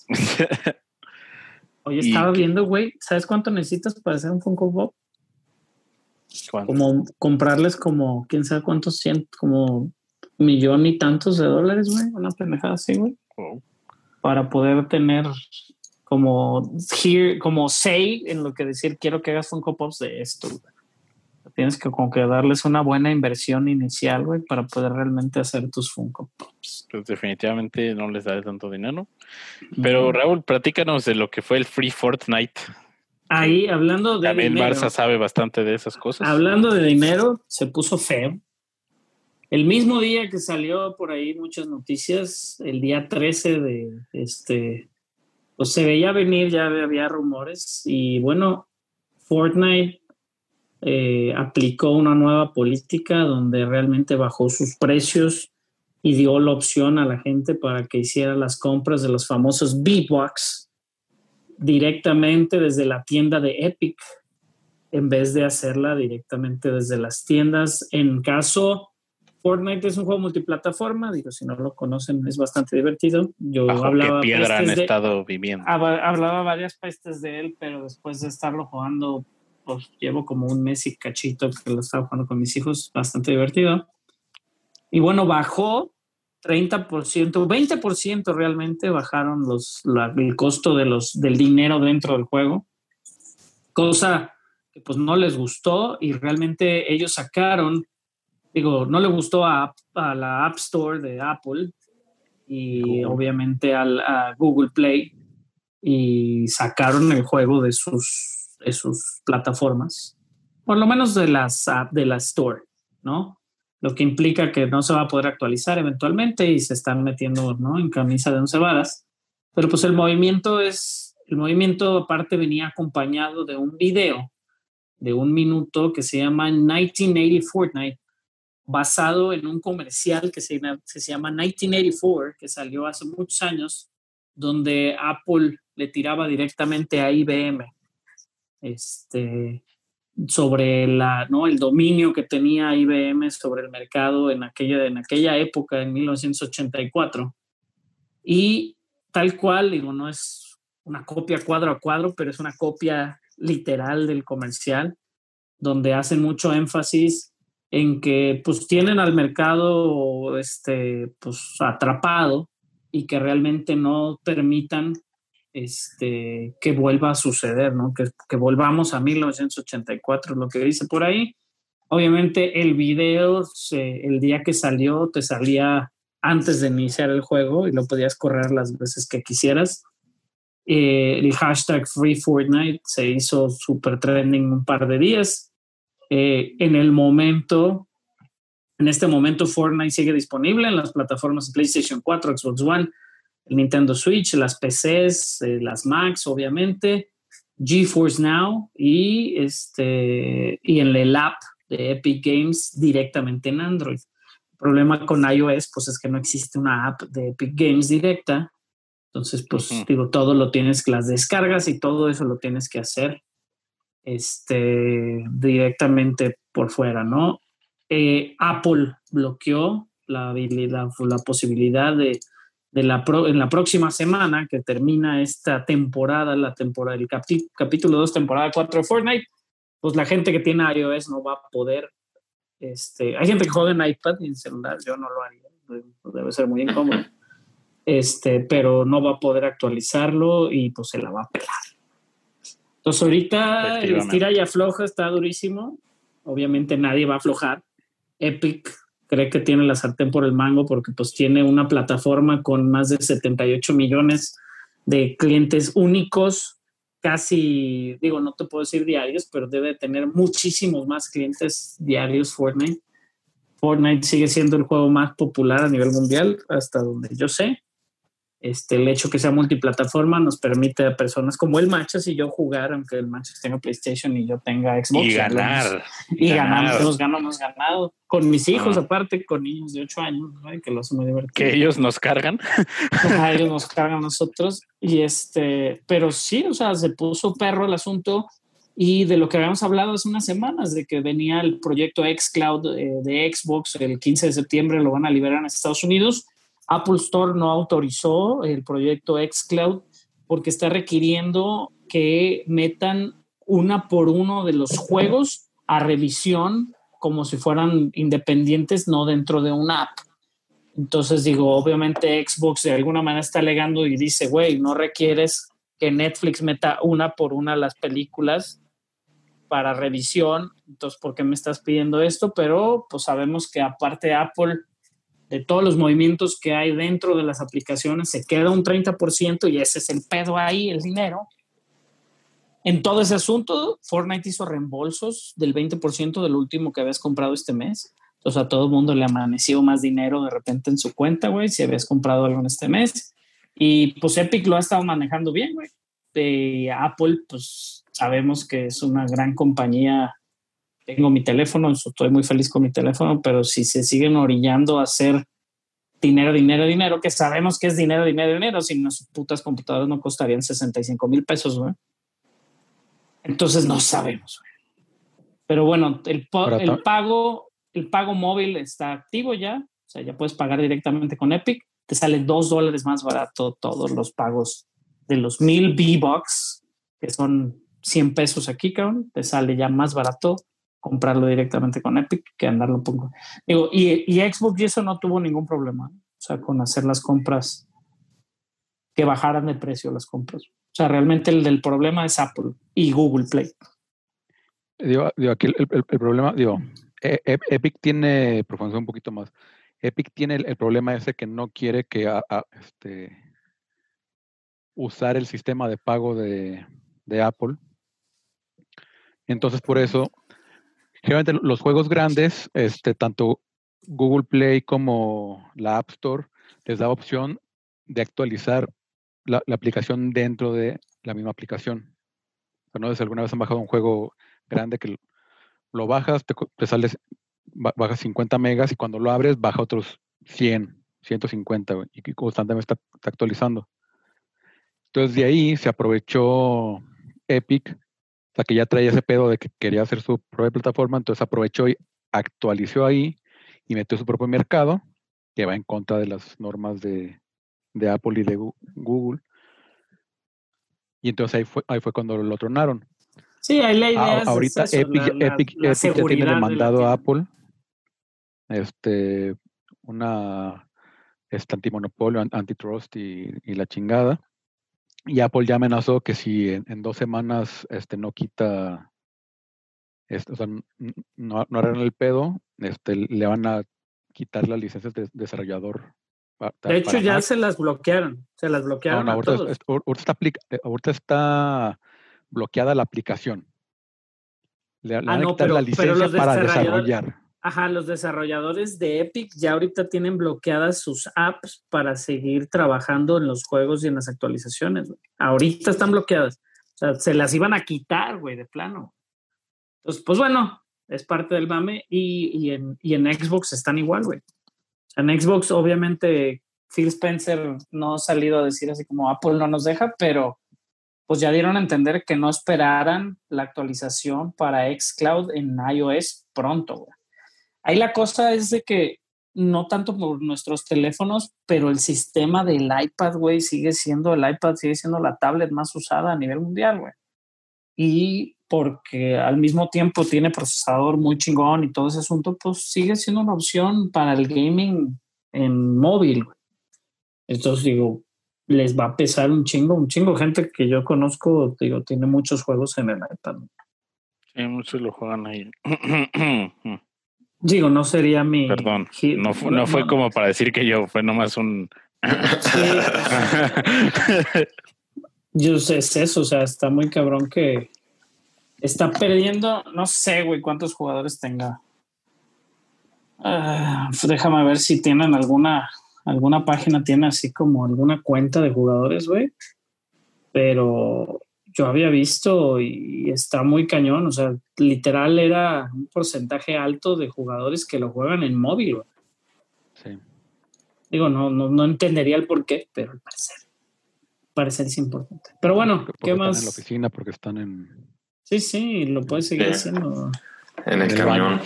[SPEAKER 1] Oye, estaba viendo, güey, ¿sabes cuánto necesitas para hacer un Funko Pop?
[SPEAKER 5] ¿Cuánto?
[SPEAKER 1] Como comprarles como, quién sabe cuántos como $1,000,000 y tantos de dólares, güey. Una pendejada así, güey.
[SPEAKER 5] Oh.
[SPEAKER 1] Para poder tener como say en lo que decir, quiero que hagas Funko Pops de esto, güey. Tienes que como que darles una buena inversión inicial, güey, para poder realmente hacer tus Funko Pops.
[SPEAKER 5] Pues definitivamente no les daré tanto dinero. Pero Raúl, platícanos de lo que fue el Free Fortnite.
[SPEAKER 1] Ahí, hablando de
[SPEAKER 5] también
[SPEAKER 1] dinero.
[SPEAKER 5] Barça sabe bastante de esas cosas.
[SPEAKER 1] Hablando de dinero, se puso feo. El mismo día que salió por ahí muchas noticias, el día 13 pues se veía venir, ya había rumores. Y bueno, Fortnite aplicó una nueva política donde realmente bajó sus precios y dio la opción a la gente para que hiciera las compras de los famosos V-Bucks directamente desde la tienda de Epic en vez de hacerla directamente desde las tiendas. En caso, Fortnite es un juego multiplataforma, digo, si no lo conocen es bastante divertido. Yo hablaba
[SPEAKER 5] qué piedra han estado viviendo.
[SPEAKER 1] Hablaba varias pestes de él, pero después de estarlo jugando, pues llevo como un mes y cachito que lo estaba jugando con mis hijos, bastante divertido. Y bueno, bajó 30%, 20% realmente bajaron el costo del dinero dentro del juego, cosa que pues no les gustó y realmente ellos sacaron, no le gustó a la App Store de Apple y obviamente a Google Play y sacaron el juego de sus plataformas, por lo menos de la Store, ¿no? Lo que implica que no se va a poder actualizar eventualmente y se están metiendo, ¿no?, en camisa de 11 varas. Pero pues el movimiento aparte venía acompañado de un video de 1 minuto que se llama 1980 Fortnite, basado en un comercial que se llama 1984, que salió hace muchos años, donde Apple le tiraba directamente a IBM sobre el dominio que tenía IBM sobre el mercado en aquella época, en 1984. Y tal cual, no es una copia cuadro a cuadro, pero es una copia literal del comercial. donde hacen mucho énfasis en que pues tienen al mercado pues atrapado y que realmente no permitan que vuelva a suceder, ¿no? Que volvamos a 1984, lo que dice por ahí. Obviamente el video, el día que salió, te salía antes de iniciar el juego y lo podías correr las veces que quisieras. El hashtag Free Fortnite se hizo super trending un par de días. En este momento Fortnite sigue disponible en las plataformas de PlayStation 4, Xbox One, el Nintendo Switch, las PCs, las Macs, obviamente, GeForce Now y en el app de Epic Games directamente en Android. El problema con iOS pues es que no existe una app de Epic Games directa. Entonces, pues todo lo tienes, las descargas y todo eso lo tienes que hacer directamente por fuera, ¿no? Apple bloqueó la posibilidad en la próxima semana que termina esta temporada, el capítulo 2, temporada 4 de Fortnite, pues la gente que tiene iOS no va a poder. Hay gente que juega en iPad y en celular, yo no lo haría, debe ser muy incómodo. Pero no va a poder actualizarlo y pues se la va a pelar. Entonces ahorita el estira y afloja está durísimo. Obviamente nadie va a aflojar. Epic cree que tiene la sartén por el mango porque pues tiene una plataforma con más de 78 millones de clientes únicos, casi, no te puedo decir diarios, pero debe tener muchísimos más clientes diarios Fortnite. Fortnite sigue siendo el juego más popular a nivel mundial, hasta donde yo sé. El hecho que sea multiplataforma nos permite a personas como el Machas y yo jugar, aunque el Machas tenga PlayStation y yo tenga Xbox.
[SPEAKER 5] Y ganar.
[SPEAKER 1] Hemos ganado. Con mis hijos, aparte, con niños de 8 años, ¿no? Que lo hace muy divertido.
[SPEAKER 5] Que ellos nos cargan.
[SPEAKER 1] Ellos nos cargan a nosotros. Pero sí, o sea, se puso perro el asunto. Y de lo que habíamos hablado hace unas semanas, de que venía el proyecto xCloud de Xbox, el 15 de septiembre lo van a liberar en Estados Unidos. Apple Store no autorizó el proyecto xCloud porque está requiriendo que metan una por uno de los juegos a revisión como si fueran independientes, no dentro de una app. Entonces obviamente Xbox de alguna manera está alegando y dice, güey, no requieres que Netflix meta una por una las películas para revisión, entonces ¿por qué me estás pidiendo esto? Pero pues sabemos que aparte Apple, de todos los movimientos que hay dentro de las aplicaciones, se queda un 30% y ese es el pedo ahí, el dinero. En todo ese asunto, Fortnite hizo reembolsos del 20% del último que habías comprado este mes. Entonces a todo el mundo le amaneció más dinero de repente en su cuenta, güey, si habías comprado algo en este mes. Y pues Epic lo ha estado manejando bien, güey. De Apple, pues sabemos que es una gran compañía. Tengo mi teléfono, estoy muy feliz con mi teléfono, pero si se siguen orillando a hacer dinero, que sabemos que es dinero, si nuestras putas computadoras no costarían 65,000 pesos, güey. Entonces no sabemos, güey. Pero bueno, el pago móvil está activo ya, o sea, ya puedes pagar directamente con Epic, te sale $2 más barato todos los pagos de los 1,000 V-Bucks, que son 100 pesos aquí, cabrón, te sale ya más barato comprarlo directamente con Epic que andarlo un poco. Y Xbox y eso no tuvo ningún problema, o sea, con hacer las compras, que bajaran de precio las compras. O sea, realmente el del problema es Apple y Google Play.
[SPEAKER 4] Aquí el problema, Epic tiene, profundizar un poquito más, Epic tiene el problema ese que no quiere que usar el sistema de pago de Apple. Entonces, por eso, generalmente los juegos grandes, tanto Google Play como la App Store, les da opción de actualizar la aplicación dentro de la misma aplicación. O no sé si alguna vez han bajado un juego grande que lo bajas, te sales, bajas 50 megas y cuando lo abres baja otros 100, 150 y constantemente está actualizando. Entonces de ahí se aprovechó Epic, o sea que ya traía ese pedo de que quería hacer su propia plataforma, entonces aprovechó y actualizó ahí y metió su propio mercado que va en contra de las normas de Apple y de Google. Y entonces ahí fue cuando lo tronaron.
[SPEAKER 1] Sí, hay la idea.
[SPEAKER 4] Ahorita
[SPEAKER 1] es eso,
[SPEAKER 4] Epic ya tiene demandado a Apple una antimonopolio, antitrust y la chingada. Y Apple ya amenazó que si en 2 semanas no quita, o sea, no arreglan el pedo, le van a quitar las licencias de desarrollador.
[SPEAKER 1] De hecho, ya
[SPEAKER 4] Mac.
[SPEAKER 1] se las bloquearon. Se las bloquearon a todos.
[SPEAKER 4] Ahorita está bloqueada la aplicación. Le van a quitar la licencia para desarrollar.
[SPEAKER 1] Ajá, los desarrolladores de Epic ya ahorita tienen bloqueadas sus apps para seguir trabajando en los juegos y en las actualizaciones. Güey. Ahorita están bloqueadas. O sea, se las iban a quitar, güey, de plano. Entonces, pues bueno, es parte del mame y en Xbox están igual, güey. En Xbox, obviamente, Phil Spencer no ha salido a decir así como Apple no nos deja, pero pues ya dieron a entender que no esperaran la actualización para xCloud en iOS pronto, güey. Ahí la cosa es de que no tanto por nuestros teléfonos, pero el sistema del iPad, güey, sigue siendo la tablet más usada a nivel mundial, güey. Y porque al mismo tiempo tiene procesador muy chingón y todo ese asunto, pues sigue siendo una opción para el gaming en móvil, güey. Entonces digo, les va a pesar un chingo gente que yo conozco, digo, tiene muchos juegos en el iPad.
[SPEAKER 5] Sí, muchos lo juegan ahí.
[SPEAKER 1] Digo, no sería mi...
[SPEAKER 5] Perdón, no fue como para decir que yo, fue nomás un...
[SPEAKER 1] Sí. Yo sé, es eso, o sea, está muy cabrón que está perdiendo, no sé, güey, cuántos jugadores tenga. Déjame ver si tienen alguna página, tiene así como alguna cuenta de jugadores, güey. Pero yo había visto y está muy cañón, o sea, literal era un porcentaje alto de jugadores que lo juegan en móvil, güey.
[SPEAKER 4] Sí.
[SPEAKER 1] Digo, no entendería el por qué, pero al parecer es importante. Pero bueno,
[SPEAKER 4] porque
[SPEAKER 1] ¿qué más?
[SPEAKER 4] Están en la oficina, porque están en...
[SPEAKER 1] Sí, lo puedes seguir haciendo.
[SPEAKER 2] En el camión.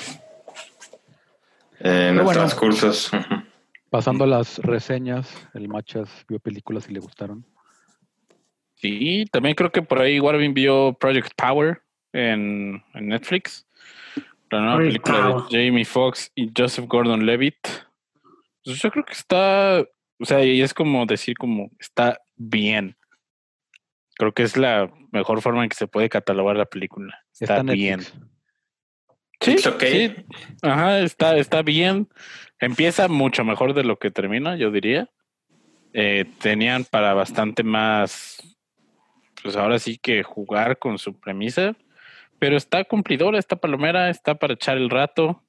[SPEAKER 2] En los transcursos.
[SPEAKER 4] Pasando a las reseñas, el Machas vio películas y le gustaron.
[SPEAKER 5] Sí, también creo que por ahí Warvin vio Project Power en Netflix. La nueva película de Jamie Foxx y Joseph Gordon-Levitt. Pues yo creo que está, o sea, y es como decir como está bien. Creo que es la mejor forma en que se puede catalogar la película. Está bien. Sí,
[SPEAKER 2] okay.
[SPEAKER 5] Sí. Ajá, está bien. Empieza mucho mejor de lo que termina, yo diría. Tenían para bastante más, pues ahora sí que jugar con su premisa. Pero está cumplidora, está palomera, está para echar el rato.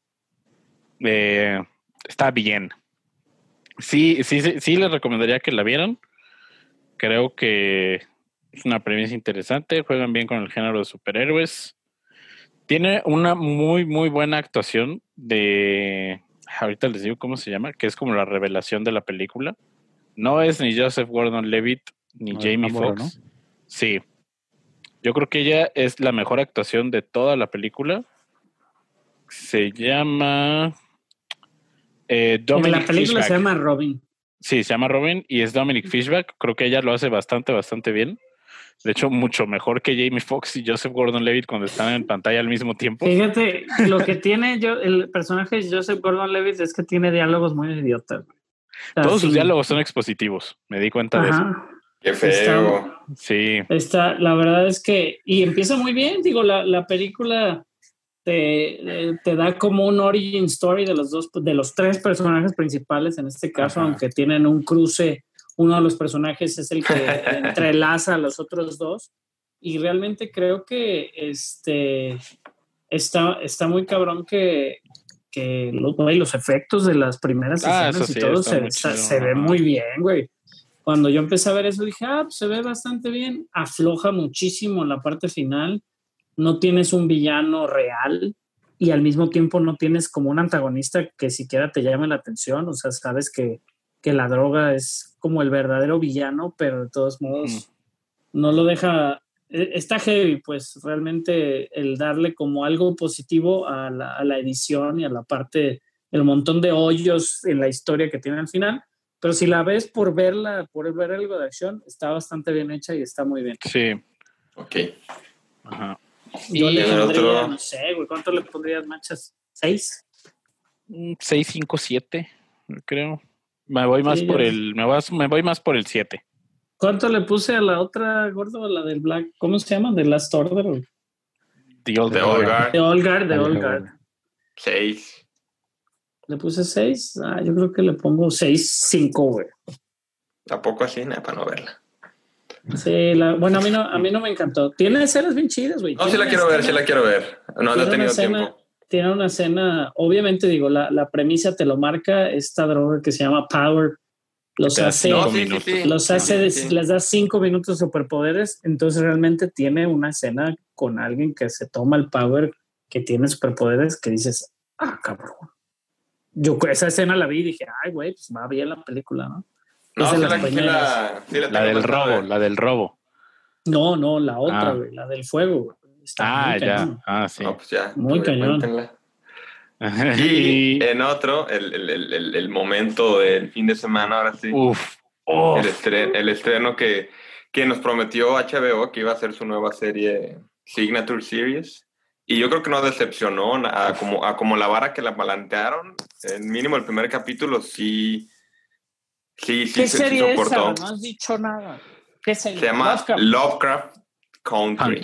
[SPEAKER 5] Está bien. Sí, les recomendaría que la vieran. Creo que es una premisa interesante. Juegan bien con el género de superhéroes. Tiene una muy, muy buena actuación de... Ahorita les digo cómo se llama, que es como la revelación de la película. No es ni Joseph Gordon-Levitt ni Jamie Foxx. ¿No? Sí. Yo creo que ella es la mejor actuación de toda la película. Se llama... Dominic
[SPEAKER 1] en la película
[SPEAKER 5] Fishback.
[SPEAKER 1] Se llama Robin.
[SPEAKER 5] Sí, se llama Robin y es Dominic Fishback. Creo que ella lo hace bastante, bastante bien. De hecho, mucho mejor que Jamie Foxx y Joseph Gordon-Levitt cuando están en pantalla al mismo tiempo.
[SPEAKER 1] Fíjate, lo que tiene el personaje de Joseph Gordon-Levitt es que tiene diálogos muy idiotas.
[SPEAKER 5] Todos sus diálogos son expositivos. Me di cuenta de eso.
[SPEAKER 2] Qué feo.
[SPEAKER 5] Sí.
[SPEAKER 1] La verdad es que... Y empieza muy bien. Digo, la película te da como un origin story de los 3 personajes principales en este caso, aunque tienen un cruce. Uno de los personajes es el que entrelaza a los otros 2 y realmente creo que está muy cabrón que los efectos de las primeras escenas y todo se ve muy bien, güey. Cuando yo empecé a ver eso dije, pues se ve bastante bien. Afloja muchísimo en la parte final. No tienes un villano real y al mismo tiempo no tienes como un antagonista que siquiera te llame la atención. O sea, sabes que la droga es como el verdadero villano, pero de todos modos no lo deja... Está heavy, pues realmente el darle como algo positivo a la edición y a la parte, el montón de hoyos en la historia que tiene al final. Pero si la ves por ver algo de acción, está bastante bien hecha y está muy bien.
[SPEAKER 5] Sí.
[SPEAKER 2] Ok.
[SPEAKER 5] Ajá.
[SPEAKER 1] Yo le pondría, no sé, güey, ¿cuánto le pondrías, Manchas? ¿6?
[SPEAKER 5] 6, 5, 7, creo. Me voy más por el 7.
[SPEAKER 1] ¿Cuánto le puse a la otra, gordo? La del Black, ¿cómo se llama? ¿The Last Order?
[SPEAKER 5] The Old
[SPEAKER 1] Guard.
[SPEAKER 2] 6.
[SPEAKER 1] ¿Le puse 6? Yo creo que le pongo 6, 5, güey.
[SPEAKER 2] ¿Tampoco así? Nada, para no verla.
[SPEAKER 1] Sí, bueno, a mí no me encantó. Tiene escenas bien chidas, güey.
[SPEAKER 2] No, sí la quiero ver. No he tenido tiempo.
[SPEAKER 1] Tiene una escena, obviamente, digo, la premisa te lo marca, esta droga que se llama Power. Les da 5 minutos de superpoderes, entonces realmente tiene una escena con alguien que se toma el Power, que tiene superpoderes, que dices, cabrón. Yo esa escena la vi y dije, ay, güey, pues va bien la película, ¿no?
[SPEAKER 2] No,
[SPEAKER 1] la
[SPEAKER 5] del robo.
[SPEAKER 1] No, la otra, güey, la del fuego, güey.
[SPEAKER 5] Está sí.
[SPEAKER 2] No, pues ya.
[SPEAKER 1] Muy cañón.
[SPEAKER 2] Y en otro, el momento del fin de semana, ahora sí. El estreno que nos prometió HBO, que iba a ser su nueva serie Signature Series. Y yo creo que no decepcionó a como la vara que la plantearon. En mínimo el primer capítulo sí
[SPEAKER 1] ¿Qué serie es esa? No has dicho nada. ¿Qué serie?
[SPEAKER 2] Se llama Lovecraft Country.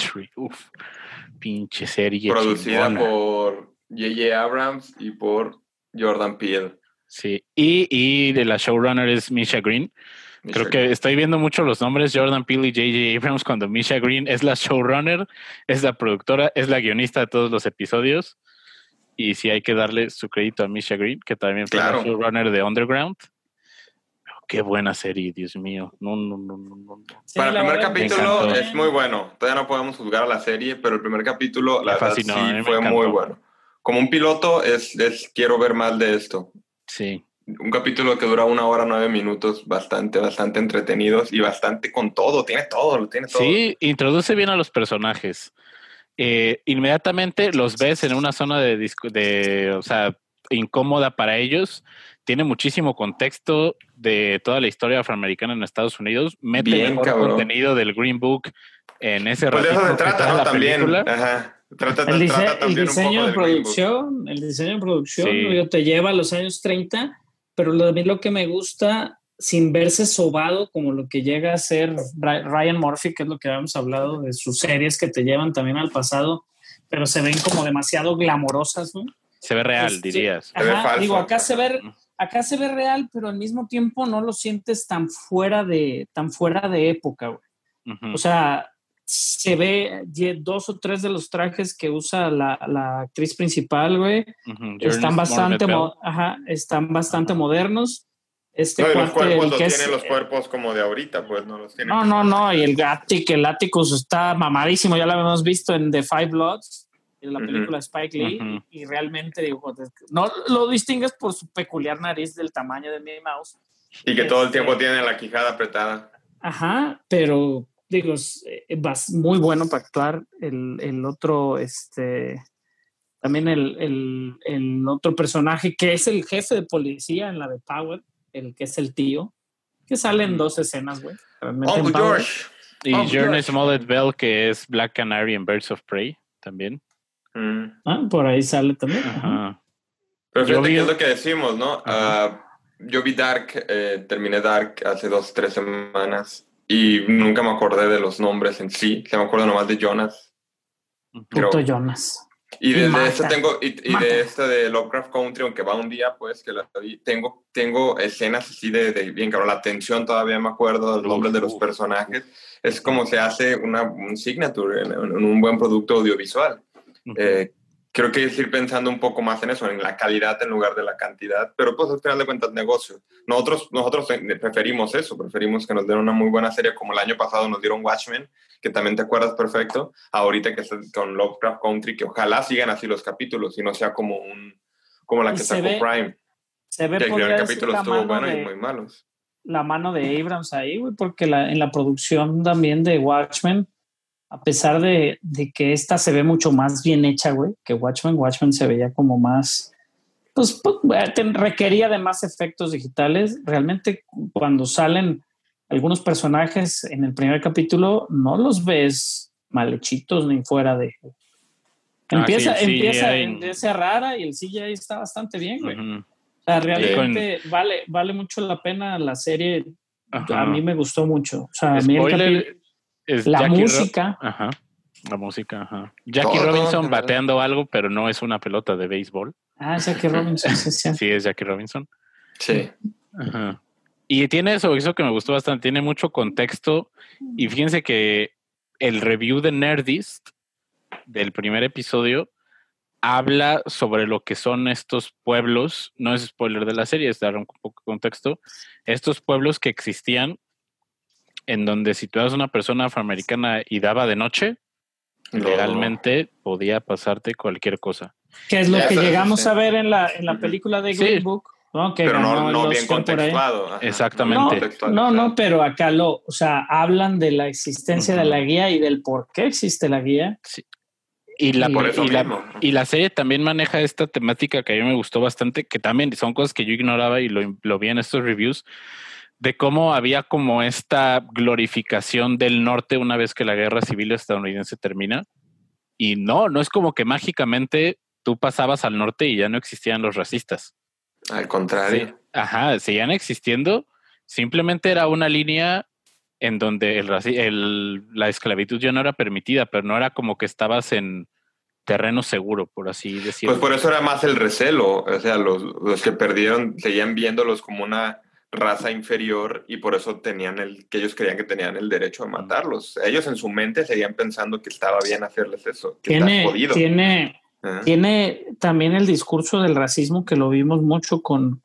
[SPEAKER 5] Pinche serie
[SPEAKER 2] producida por J.J. Abrams y por Jordan Peele.
[SPEAKER 5] Sí, y de la showrunner es Misha Green. Creo que estoy viendo mucho los nombres Jordan Peele y J.J. Abrams cuando Misha Green es la showrunner, es la productora, es la guionista de todos los episodios. Y sí hay que darle su crédito a Misha Green, que también fue la showrunner de Underground. Qué buena serie, Dios mío. No.
[SPEAKER 2] Sí, para el primer capítulo es muy bueno. Todavía no podemos juzgar a la serie, pero el primer capítulo, la verdad, sí fue muy bueno. Como un piloto, quiero ver más de esto.
[SPEAKER 5] Sí.
[SPEAKER 2] Un capítulo que dura 1 hora 9 minutos, bastante entretenidos y bastante con todo. Tiene todo.
[SPEAKER 5] Sí, introduce bien a los personajes. Inmediatamente los ves en una zona o sea, incómoda para ellos. Tiene muchísimo contexto de toda la historia afroamericana en Estados Unidos. Mete bien, mejor contenido del Green Book en ese ratito.
[SPEAKER 2] Pues de eso se trata, ¿no? También. Ajá.
[SPEAKER 1] El diseño de producción, sí. Te lleva a los años 30, pero a mí lo que me gusta, sin verse sobado como lo que llega a ser Ryan Murphy, que es lo que habíamos hablado de sus series que te llevan también al pasado, pero se ven como demasiado glamorosas, ¿no?
[SPEAKER 5] Se ve real, dirías.
[SPEAKER 1] Se ve falso. Digo, acá se ve real, pero al mismo tiempo no lo sientes tan fuera de época, güey. Uh-huh. O sea, se ve 2 o 3 de los trajes que usa la actriz principal, güey. Uh-huh. Están bastante modernos.
[SPEAKER 2] Los cuerpos tienen los cuerpos como de ahorita, pues no los tienen.
[SPEAKER 1] No, y el Atticus está mamadísimo, ya lo habíamos visto en The Five Bloods, en la película Spike Lee, y realmente digo, no lo distingues por su peculiar nariz del tamaño de Mickey Mouse.
[SPEAKER 2] Y que todo el tiempo tiene la quijada apretada.
[SPEAKER 1] Ajá, pero digo, es muy bueno para actuar. El otro, también el otro personaje que es el jefe de policía en la de Power, el que es el tío, que sale en 2 escenas, güey.
[SPEAKER 2] Uncle George.
[SPEAKER 5] Y Journey Smollett Bell, que es Black Canary en Birds of Prey, también.
[SPEAKER 1] Por ahí sale también.
[SPEAKER 5] Ajá.
[SPEAKER 2] Pero fíjate que es lo que decimos, ¿no? Yo vi Dark, terminé Dark hace 2-3 semanas y nunca me acordé de los nombres en sí. Se me acuerdo nomás de Jonas.
[SPEAKER 1] Puto Jonas.
[SPEAKER 2] Y de este de este de Lovecraft Country, aunque va un día, pues, que la vi, tengo escenas así de bien, cabrón, la tensión todavía me acuerdo, los nombres de los personajes. Es como se hace un signature en un buen producto audiovisual. Creo que es ir pensando un poco más en eso, en la calidad en lugar de la cantidad, pero pues al final de cuentas negocio. Nosotros preferimos eso, preferimos que nos den una muy buena serie, como el año pasado nos dieron Watchmen, que también te acuerdas perfecto, ahorita que está con Lovecraft Country, que ojalá sigan así los capítulos y no sea como la que sacó Prime.
[SPEAKER 1] Se ve
[SPEAKER 2] que el primer capítulo estuvo bueno y muy malos.
[SPEAKER 1] La mano de Abrams ahí, güey, porque en la producción también de Watchmen, a pesar de que esta se ve mucho más bien hecha, güey, que Watchmen se veía como más, pues requería de más efectos digitales. Realmente cuando salen algunos personajes en el primer capítulo no los ves mal hechitos ni fuera de Empieza rara y el CGI está bastante bien, güey. O sea, realmente vale mucho la pena la serie. A mí me gustó mucho. O sea,
[SPEAKER 5] spoiler,
[SPEAKER 1] la música.
[SPEAKER 5] La música, Jackie Robinson bateando algo, pero no es una pelota de béisbol.
[SPEAKER 1] Jackie Robinson,
[SPEAKER 5] sí, es Jackie Robinson.
[SPEAKER 2] Sí.
[SPEAKER 5] Ajá. Y tiene eso que me gustó bastante, tiene mucho contexto. Y fíjense que el review de Nerdist del primer episodio habla sobre lo que son estos pueblos, no es spoiler de la serie, es dar un poco de contexto, estos pueblos que existían en donde si tú eras una persona afroamericana y daba de noche, legalmente podía pasarte cualquier cosa.
[SPEAKER 1] Que es lo que llegamos a ver en la película de Green Book. ¿No?
[SPEAKER 2] Pero no bien contextuado.
[SPEAKER 5] Exactamente.
[SPEAKER 1] No, pero acá hablan de la existencia de la guía y del por qué existe la guía.
[SPEAKER 5] Sí. Y la serie también maneja esta temática que a mí me gustó bastante, que también son cosas que yo ignoraba y lo vi en estos reviews, de cómo había como esta glorificación del norte una vez que la guerra civil estadounidense termina. Y no es como que mágicamente tú pasabas al norte y ya no existían los racistas.
[SPEAKER 2] Al contrario.
[SPEAKER 5] Sí, seguían existiendo. Simplemente era una línea en donde la esclavitud ya no era permitida, pero no era como que estabas en terreno seguro, por así decirlo.
[SPEAKER 2] Pues por eso era más el recelo. O sea, los que perdieron seguían viéndolos como una raza inferior y por eso que ellos creían que tenían el derecho a matarlos. Ellos en su mente seguían pensando que estaba bien hacerles eso. Que estás jodido.
[SPEAKER 1] Tiene también el discurso del racismo que lo vimos mucho con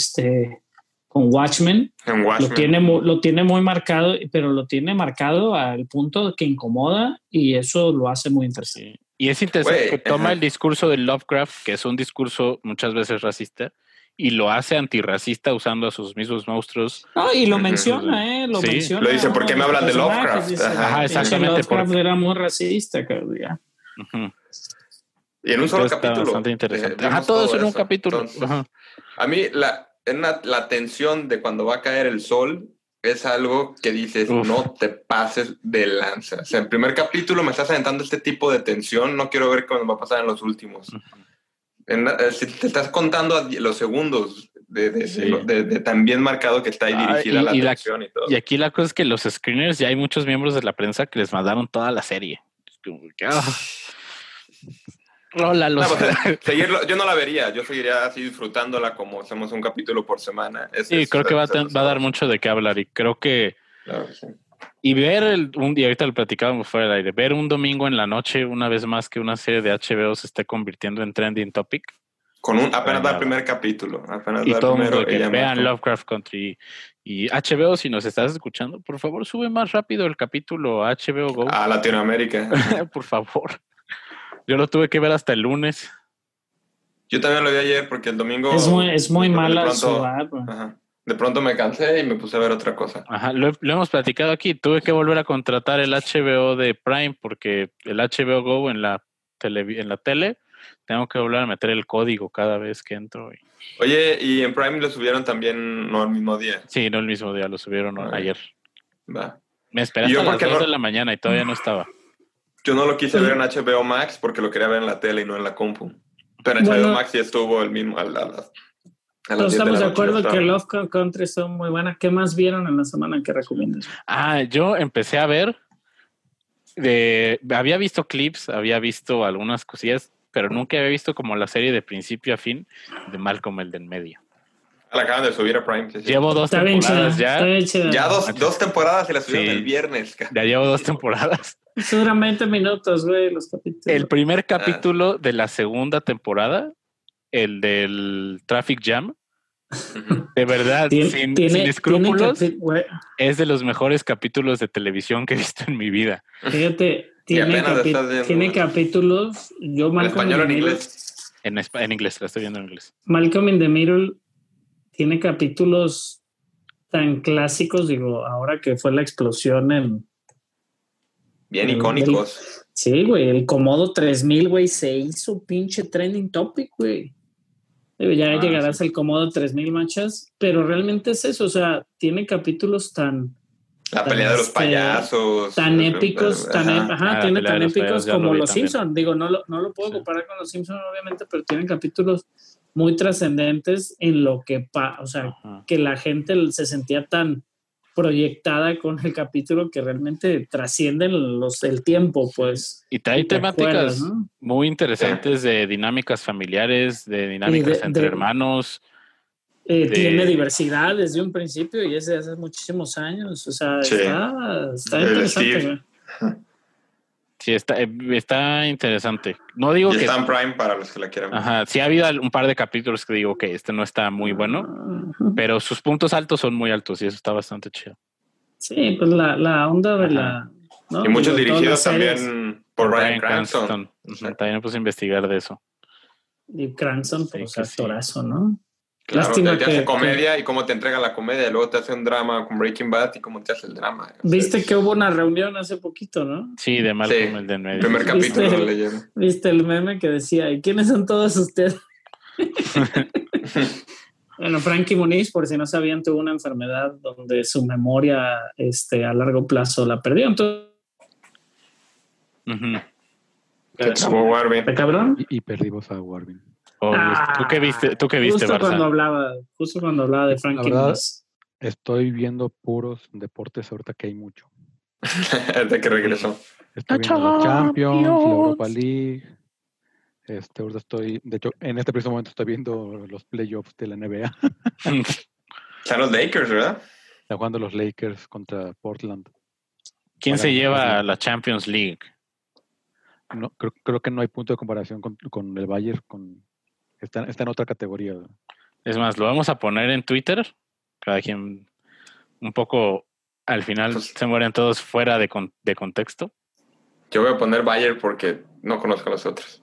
[SPEAKER 1] Watchmen.
[SPEAKER 2] En Watchmen.
[SPEAKER 1] Lo tiene muy marcado, pero lo tiene marcado al punto que incomoda y eso lo hace muy interesante.
[SPEAKER 5] Sí. Y es interesante que toma el discurso de Lovecraft, que es un discurso muchas veces racista, y lo hace antirracista usando a sus mismos monstruos.
[SPEAKER 1] Y lo menciona, lo menciona.
[SPEAKER 2] Lo dice, ¿por qué me hablan de Lovecraft?
[SPEAKER 5] Exactamente.
[SPEAKER 1] Lovecraft era muy racista, creo ya.
[SPEAKER 2] Y en un solo capítulo.
[SPEAKER 5] Bastante interesante. Todo eso en un capítulo.
[SPEAKER 2] Entonces, a mí la tensión de cuando va a caer el sol es algo que dices, no te pases de lanza. O sea, en el primer capítulo me estás aventando este tipo de tensión, no quiero ver cómo va a pasar en los últimos. Si te estás contando los segundos de tan bien marcado que está ahí dirigida la tensión y todo.
[SPEAKER 5] Y aquí la cosa es que los screeners, ya hay muchos miembros de la prensa que les mandaron toda la serie. Es como que,
[SPEAKER 2] seguirlo, yo no la vería, yo seguiría así disfrutándola como hacemos un capítulo por semana.
[SPEAKER 5] Creo que va a dar mucho de qué hablar y creo que...
[SPEAKER 2] Claro que sí.
[SPEAKER 5] Y ver y ahorita lo platicábamos fuera del aire, ver un domingo en la noche una vez más que una serie de HBO se esté convirtiendo en trending topic.
[SPEAKER 2] Apenas da el primer capítulo.
[SPEAKER 5] Y todo el mundo que vean Lovecraft Country y HBO, si nos estás escuchando, por favor sube más rápido el capítulo a HBO Go.
[SPEAKER 2] A Latinoamérica.
[SPEAKER 5] Por favor. Yo lo tuve que ver hasta el lunes.
[SPEAKER 2] Yo también lo vi ayer porque el domingo...
[SPEAKER 1] Es muy mala ciudad.
[SPEAKER 2] De pronto me cansé y me puse a ver otra cosa.
[SPEAKER 5] Lo hemos platicado aquí. Tuve que volver a contratar el HBO de Prime porque el HBO Go en la tele tengo que volver a meter el código cada vez que entro.
[SPEAKER 2] Oye, ¿y en Prime lo subieron también no el mismo día?
[SPEAKER 5] Sí, no el mismo día, lo subieron ayer.
[SPEAKER 2] Va.
[SPEAKER 5] Me esperaste a las 2 de la mañana y todavía no estaba.
[SPEAKER 2] Yo no lo quise ver en HBO Max porque lo quería ver en la tele y no en la compu. Pero en HBO Max sí estuvo el mismo a las
[SPEAKER 1] todos estamos de acuerdo que Lovecraft Country son muy buenas. ¿Qué más vieron en la semana que recomiendas?
[SPEAKER 5] Yo empecé a ver había visto clips, había visto algunas cosillas, pero nunca había visto como la serie de principio a fin de Malcolm el del medio.
[SPEAKER 2] La acaban de subir a Prime.
[SPEAKER 5] Llevo 2 temporadas ya.
[SPEAKER 2] Ya dos temporadas y la subieron el viernes.
[SPEAKER 5] Ya llevo 2 temporadas.
[SPEAKER 1] Duran 20 minutos, güey, los capítulos.
[SPEAKER 5] El primer capítulo de la segunda temporada, el del Traffic Jam, de verdad, sin escrúpulos, es de los mejores capítulos de televisión que he visto en mi vida.
[SPEAKER 1] Fíjate, tiene capítulos. Yo
[SPEAKER 2] ¿En español o en inglés?
[SPEAKER 5] En inglés, la estoy viendo en inglés.
[SPEAKER 1] Malcolm in the Middle tiene capítulos tan clásicos, ahora que fue la explosión
[SPEAKER 2] bien icónicos.
[SPEAKER 1] Sí, güey, el Comodo 3000, güey, se hizo pinche trending topic, güey. Ya llegarás al Comodo 3000, manchas, pero realmente es eso, o sea, tiene capítulos tan
[SPEAKER 2] La pelea de los payasos.
[SPEAKER 1] Tan épicos, tiene tan épicos como los Simpsons. Digo, no lo puedo comparar con los Simpsons, obviamente, pero tienen capítulos muy trascendentes en lo que que la gente se sentía tan proyectada con el capítulo que realmente trascienden el tiempo, pues.
[SPEAKER 5] Y trae temáticas, ¿no?, muy interesantes de dinámicas familiares, de dinámicas entre hermanos.
[SPEAKER 1] Tiene diversidad desde un principio y es de hace muchísimos años. O sea, está interesante.
[SPEAKER 5] Sí, está interesante. No digo
[SPEAKER 2] y
[SPEAKER 5] que...
[SPEAKER 2] está en Prime para los que la quieran ver.
[SPEAKER 5] Ajá, sí ha habido un par de capítulos que digo que este no está muy bueno, pero sus puntos altos son muy altos y eso está bastante chido.
[SPEAKER 1] Sí, pues la onda de
[SPEAKER 2] ¿no? Y muchos dirigidos también por Bryan Cranston.
[SPEAKER 5] También me puse a investigar de eso.
[SPEAKER 1] Y Cranston, pues actorazo, ¿no?
[SPEAKER 2] Claro, te hace comedia y cómo te entrega la comedia, y luego te hace un drama con Breaking Bad y cómo te hace el drama.
[SPEAKER 1] Viste que hubo una reunión hace poquito, ¿no?
[SPEAKER 5] Sí, de Malcolm el de en medio.
[SPEAKER 2] El primer capítulo lo leyeron.
[SPEAKER 1] ¿Viste el meme que decía, ¿y quiénes son todos ustedes? Bueno, Frankie Muniz, por si no sabían, tuvo una enfermedad donde su memoria a largo plazo la perdió. Entonces,
[SPEAKER 2] Warvin.
[SPEAKER 1] ¿Cabrón?
[SPEAKER 4] Y perdimos a Warvin.
[SPEAKER 5] ¿Tú qué viste,
[SPEAKER 1] justo cuando hablaba de Frankie Muniz.
[SPEAKER 4] Estoy viendo puros deportes ahorita que hay mucho.
[SPEAKER 2] Desde que regresó.
[SPEAKER 4] Estoy viendo la Champions, la Europa League. Ahorita de hecho, en este preciso momento estoy viendo los playoffs de la NBA.
[SPEAKER 2] Están los Lakers, ¿verdad?
[SPEAKER 4] Están jugando los Lakers contra Portland.
[SPEAKER 5] ¿Quién se lleva la Champions League?
[SPEAKER 4] No, creo que no hay punto de comparación con el Bayern. Está en otra categoría.
[SPEAKER 5] Es más, lo vamos a poner en Twitter. Cada quien un poco, al final se mueren todos fuera de contexto.
[SPEAKER 2] Yo voy a poner Bayern porque no conozco a los otros.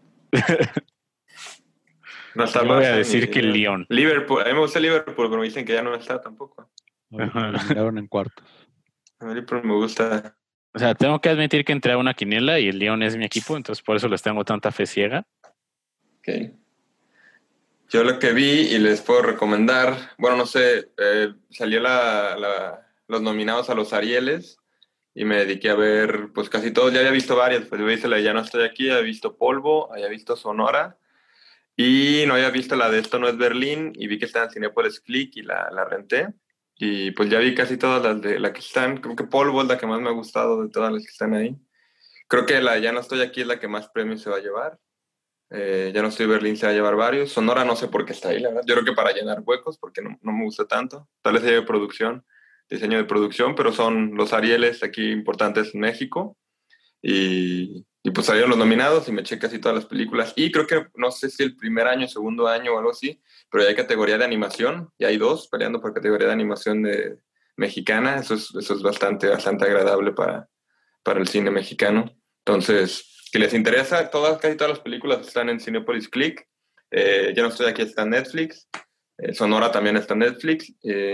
[SPEAKER 2] No está.
[SPEAKER 5] Yo voy a decir que el Lyon.
[SPEAKER 2] Liverpool, a mí me gusta Liverpool, pero me dicen que ya no está tampoco.
[SPEAKER 4] Quedaron en cuartos.
[SPEAKER 2] A mí Liverpool me gusta.
[SPEAKER 5] O sea, tengo que admitir que entré a una quiniela y el Lyon es mi equipo, entonces por eso les tengo tanta fe ciega.
[SPEAKER 2] Ok. Yo lo que vi y les puedo recomendar, bueno, no sé, salió los nominados a los Arieles y me dediqué a ver, pues casi todos, ya había visto varias, pues yo hice la de Ya no estoy aquí, había visto Polvo, había visto Sonora y no había visto la de Esto no es Berlín y vi que estaba en Cinépolis Click y la renté y pues ya vi casi todas las de la que están, creo que Polvo es la que más me ha gustado de todas las que están ahí. Creo que la de Ya no estoy aquí es la que más premios se va a llevar. Ya no estoy Berlín, se va a llevar varios. Sonora no sé por qué está ahí, la verdad. Yo creo que para llenar huecos, porque no me gusta tanto. Tal vez haya diseño de producción, pero son los Arieles aquí importantes en México. Y pues salieron los nominados y me eché casi todas las películas. Y creo que, no sé si el primer año, segundo año o algo así, pero ya hay categoría de animación. Y hay dos peleando por categoría de animación mexicana. Eso es bastante agradable para el cine mexicano. Entonces, que les interesa, casi todas las películas están en Cinépolis Click. Ya no estoy aquí, está en Netflix. Sonora también está en Netflix.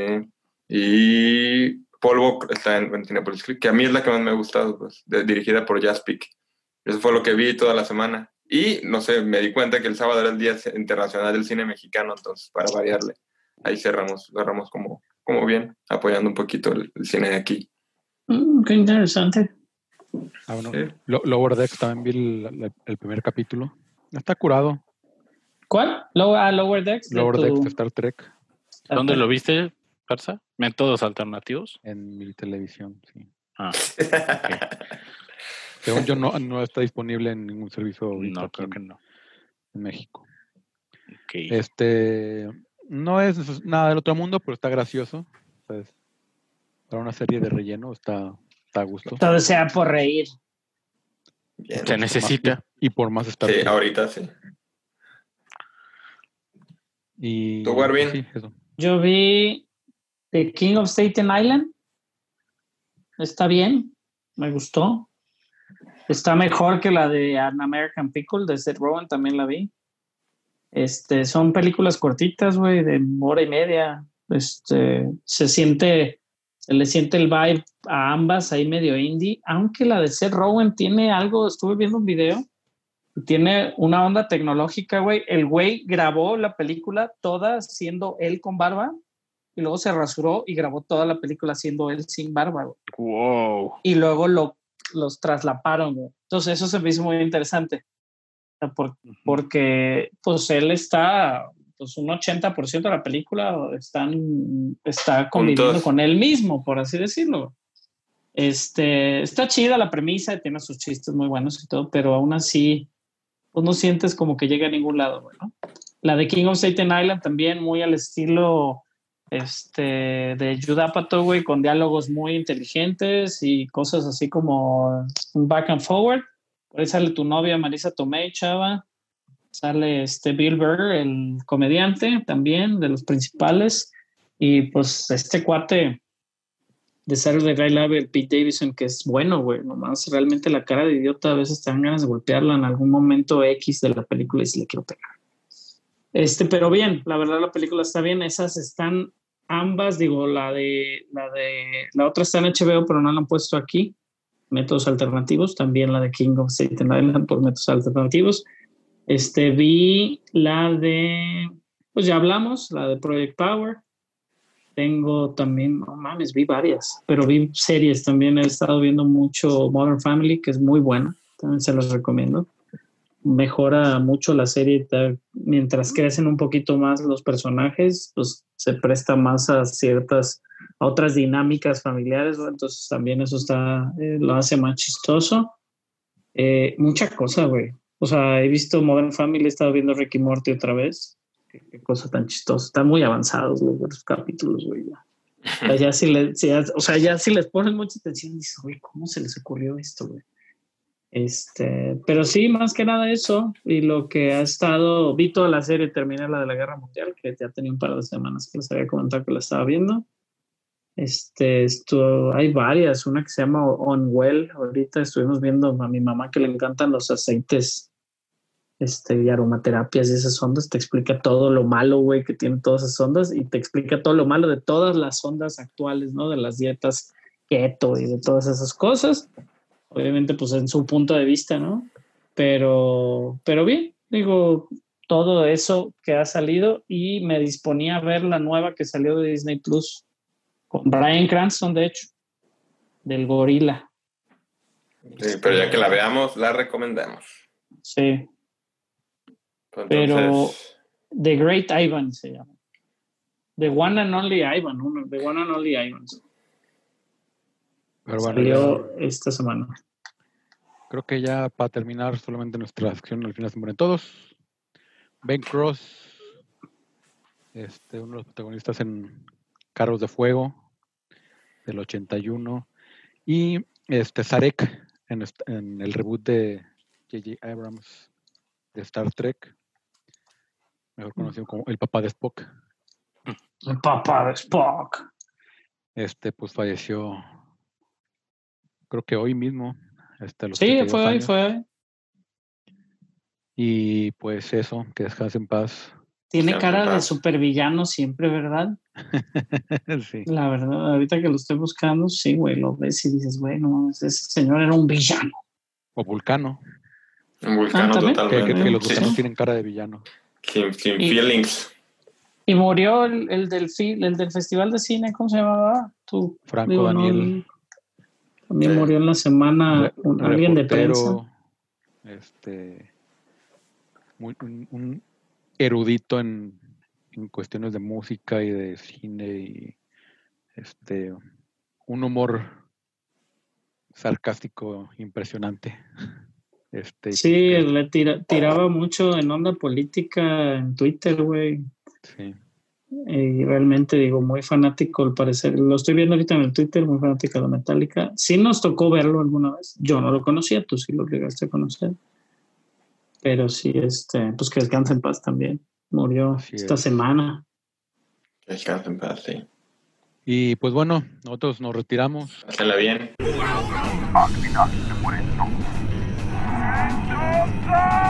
[SPEAKER 2] Y Polvo está en Cinépolis Click, que a mí es la que más me ha gustado, pues, dirigida por Jaspic. Eso fue lo que vi toda la semana. Y, no sé, me di cuenta que el sábado era el Día Internacional del Cine Mexicano, entonces, para variarle, ahí cerramos como bien, apoyando un poquito el cine de aquí.
[SPEAKER 1] Qué interesante.
[SPEAKER 4] Bueno, sí. Lower Decks también vi el primer capítulo. Está curado.
[SPEAKER 1] ¿Cuál? Lower Decks.
[SPEAKER 4] Lower Decks de Star Trek.
[SPEAKER 5] ¿Dónde lo viste, Garza? ¿Métodos alternativos?
[SPEAKER 4] En mi televisión, sí.
[SPEAKER 5] Okay.
[SPEAKER 4] Según yo, no está disponible en ningún servicio.
[SPEAKER 5] No, creo que no.
[SPEAKER 4] En México.
[SPEAKER 5] Okay.
[SPEAKER 4] No es nada del otro mundo, pero está gracioso. Entonces, para una serie de relleno está a gusto.
[SPEAKER 1] Todo sea por reír.
[SPEAKER 2] Bien.
[SPEAKER 5] Se necesita.
[SPEAKER 4] Y por más Star
[SPEAKER 2] Trek.
[SPEAKER 4] Sí,
[SPEAKER 2] ahorita sí.
[SPEAKER 4] Y
[SPEAKER 2] ¿Tú, Warvin?
[SPEAKER 4] Sí, eso.
[SPEAKER 1] Yo vi The King of Staten Island. Está bien. Me gustó. Está mejor que la de An American Pickle de Seth Rogen. También la vi. Son películas cortitas, güey, de hora y media. Se le siente el vibe a ambas, ahí medio indie, aunque la de Seth Rogen tiene algo, estuve viendo un video, tiene una onda tecnológica, güey. El güey grabó la película toda siendo él con barba y luego se rasuró y grabó toda la película siendo él sin barba, güey.
[SPEAKER 5] Wow.
[SPEAKER 1] Y luego los traslaparon, güey. Entonces eso se me hizo muy interesante. Porque pues él está, pues un 80% de la película está conviviendo con él mismo, por así decirlo. Está chida la premisa, tiene sus chistes muy buenos y todo, pero aún así pues no sientes como que llega a ningún lado, güey, ¿no? La de King of Staten Island también muy al estilo de Judd Apatow, güey, con diálogos muy inteligentes y cosas así como un back and forward. Por ahí sale tu novia Marisa Tomei, chava. Sale Bill Burr, el comediante también, de los principales. Y pues este cuate de Saturday Night Live, el Pete Davidson, que es bueno, güey. Nomás realmente la cara de idiota, a veces te dan ganas de golpearla en algún momento X de la película y si le quiero pegar. Pero bien, la verdad la película está bien. Esas están ambas, digo, la otra está en HBO, pero no la han puesto aquí. Métodos alternativos, también la de King of Staten Island por métodos alternativos. Vi la de, pues ya hablamos, la de Project Power. Tengo también, no mames, vi varias, pero vi series también. He estado viendo mucho Modern Family, que es muy buena, también se los recomiendo. Mejora mucho la serie mientras crecen un poquito más los personajes, pues se presta más a otras dinámicas familiares, ¿no? Entonces también eso lo hace más chistoso. Mucha cosa, güey. O sea, he visto Modern Family, he estado viendo Rick y Morty otra vez. Qué cosa tan chistosa. Están muy avanzados los capítulos, güey. O sea, ya si les pones mucha atención, dices, güey, ¿cómo se les ocurrió esto, güey? Pero sí, más que nada eso. Y lo que vi toda la serie, terminé la de la Guerra Mundial, que ya tenía un par de semanas que les había comentado que la estaba viendo. Hay varias, una que se llama Unwell. Ahorita estuvimos viendo a mi mamá que le encantan los aceites y aromaterapias y esas ondas. Te explica todo lo malo, güey, que tienen todas esas ondas y te explica todo lo malo de todas las ondas actuales, ¿no? De las dietas keto y de todas esas cosas. Obviamente, pues en su punto de vista, ¿no? Pero bien, digo, todo eso que ha salido y me disponía a ver la nueva que salió de Disney Plus con Bryan Cranston, de hecho, del gorila.
[SPEAKER 2] Sí, pero ya que la veamos, la recomendamos.
[SPEAKER 1] Sí.
[SPEAKER 2] Entonces,
[SPEAKER 1] pero The Great Ivan se llama. The One and Only Ivan. The One and Only Ivan.
[SPEAKER 4] Pero bueno,
[SPEAKER 1] salió esta semana.
[SPEAKER 4] Creo que ya para terminar solamente nuestra sección al final se mueren todos. Ben Cross, uno de los protagonistas en Carros de Fuego del 81 y Sarek en el reboot de J.J. Abrams de Star Trek, mejor conocido como el papá de Spock.
[SPEAKER 1] El papá de Spock.
[SPEAKER 4] Pues falleció, creo que hoy mismo.
[SPEAKER 1] Sí, fue hoy.
[SPEAKER 4] Y pues eso, que descanse en paz.
[SPEAKER 1] Tiene cara de supervillano siempre, ¿verdad?
[SPEAKER 4] Sí.
[SPEAKER 1] La verdad, ahorita que lo estoy buscando, sí, güey, lo ves y dices, bueno, ese señor era un villano.
[SPEAKER 4] O Vulcano.
[SPEAKER 2] Un Vulcano totalmente.
[SPEAKER 4] Que los vulcanos tienen cara de villano.
[SPEAKER 2] Sin feelings.
[SPEAKER 1] Y murió el del Festival de Cine, ¿cómo se llamaba?
[SPEAKER 4] Franco Daniel.
[SPEAKER 1] También murió en la semana alguien de prensa.
[SPEAKER 4] Un erudito en cuestiones de música y de cine y un humor sarcástico impresionante.
[SPEAKER 1] Sí, le tiraba mucho en onda política en Twitter, güey.
[SPEAKER 4] Sí.
[SPEAKER 1] Y realmente, digo, muy fanático al parecer. Lo estoy viendo ahorita en el Twitter, muy fanático de Metallica. Sí nos tocó verlo alguna vez. Yo no lo conocía, tú sí lo llegaste a conocer. Pero sí, pues que descanse en paz también. Murió esta semana.
[SPEAKER 2] Que descanse en paz, sí.
[SPEAKER 4] Y pues bueno, nosotros nos retiramos.
[SPEAKER 2] Pásenla bien.
[SPEAKER 3] Al final se mueren todos.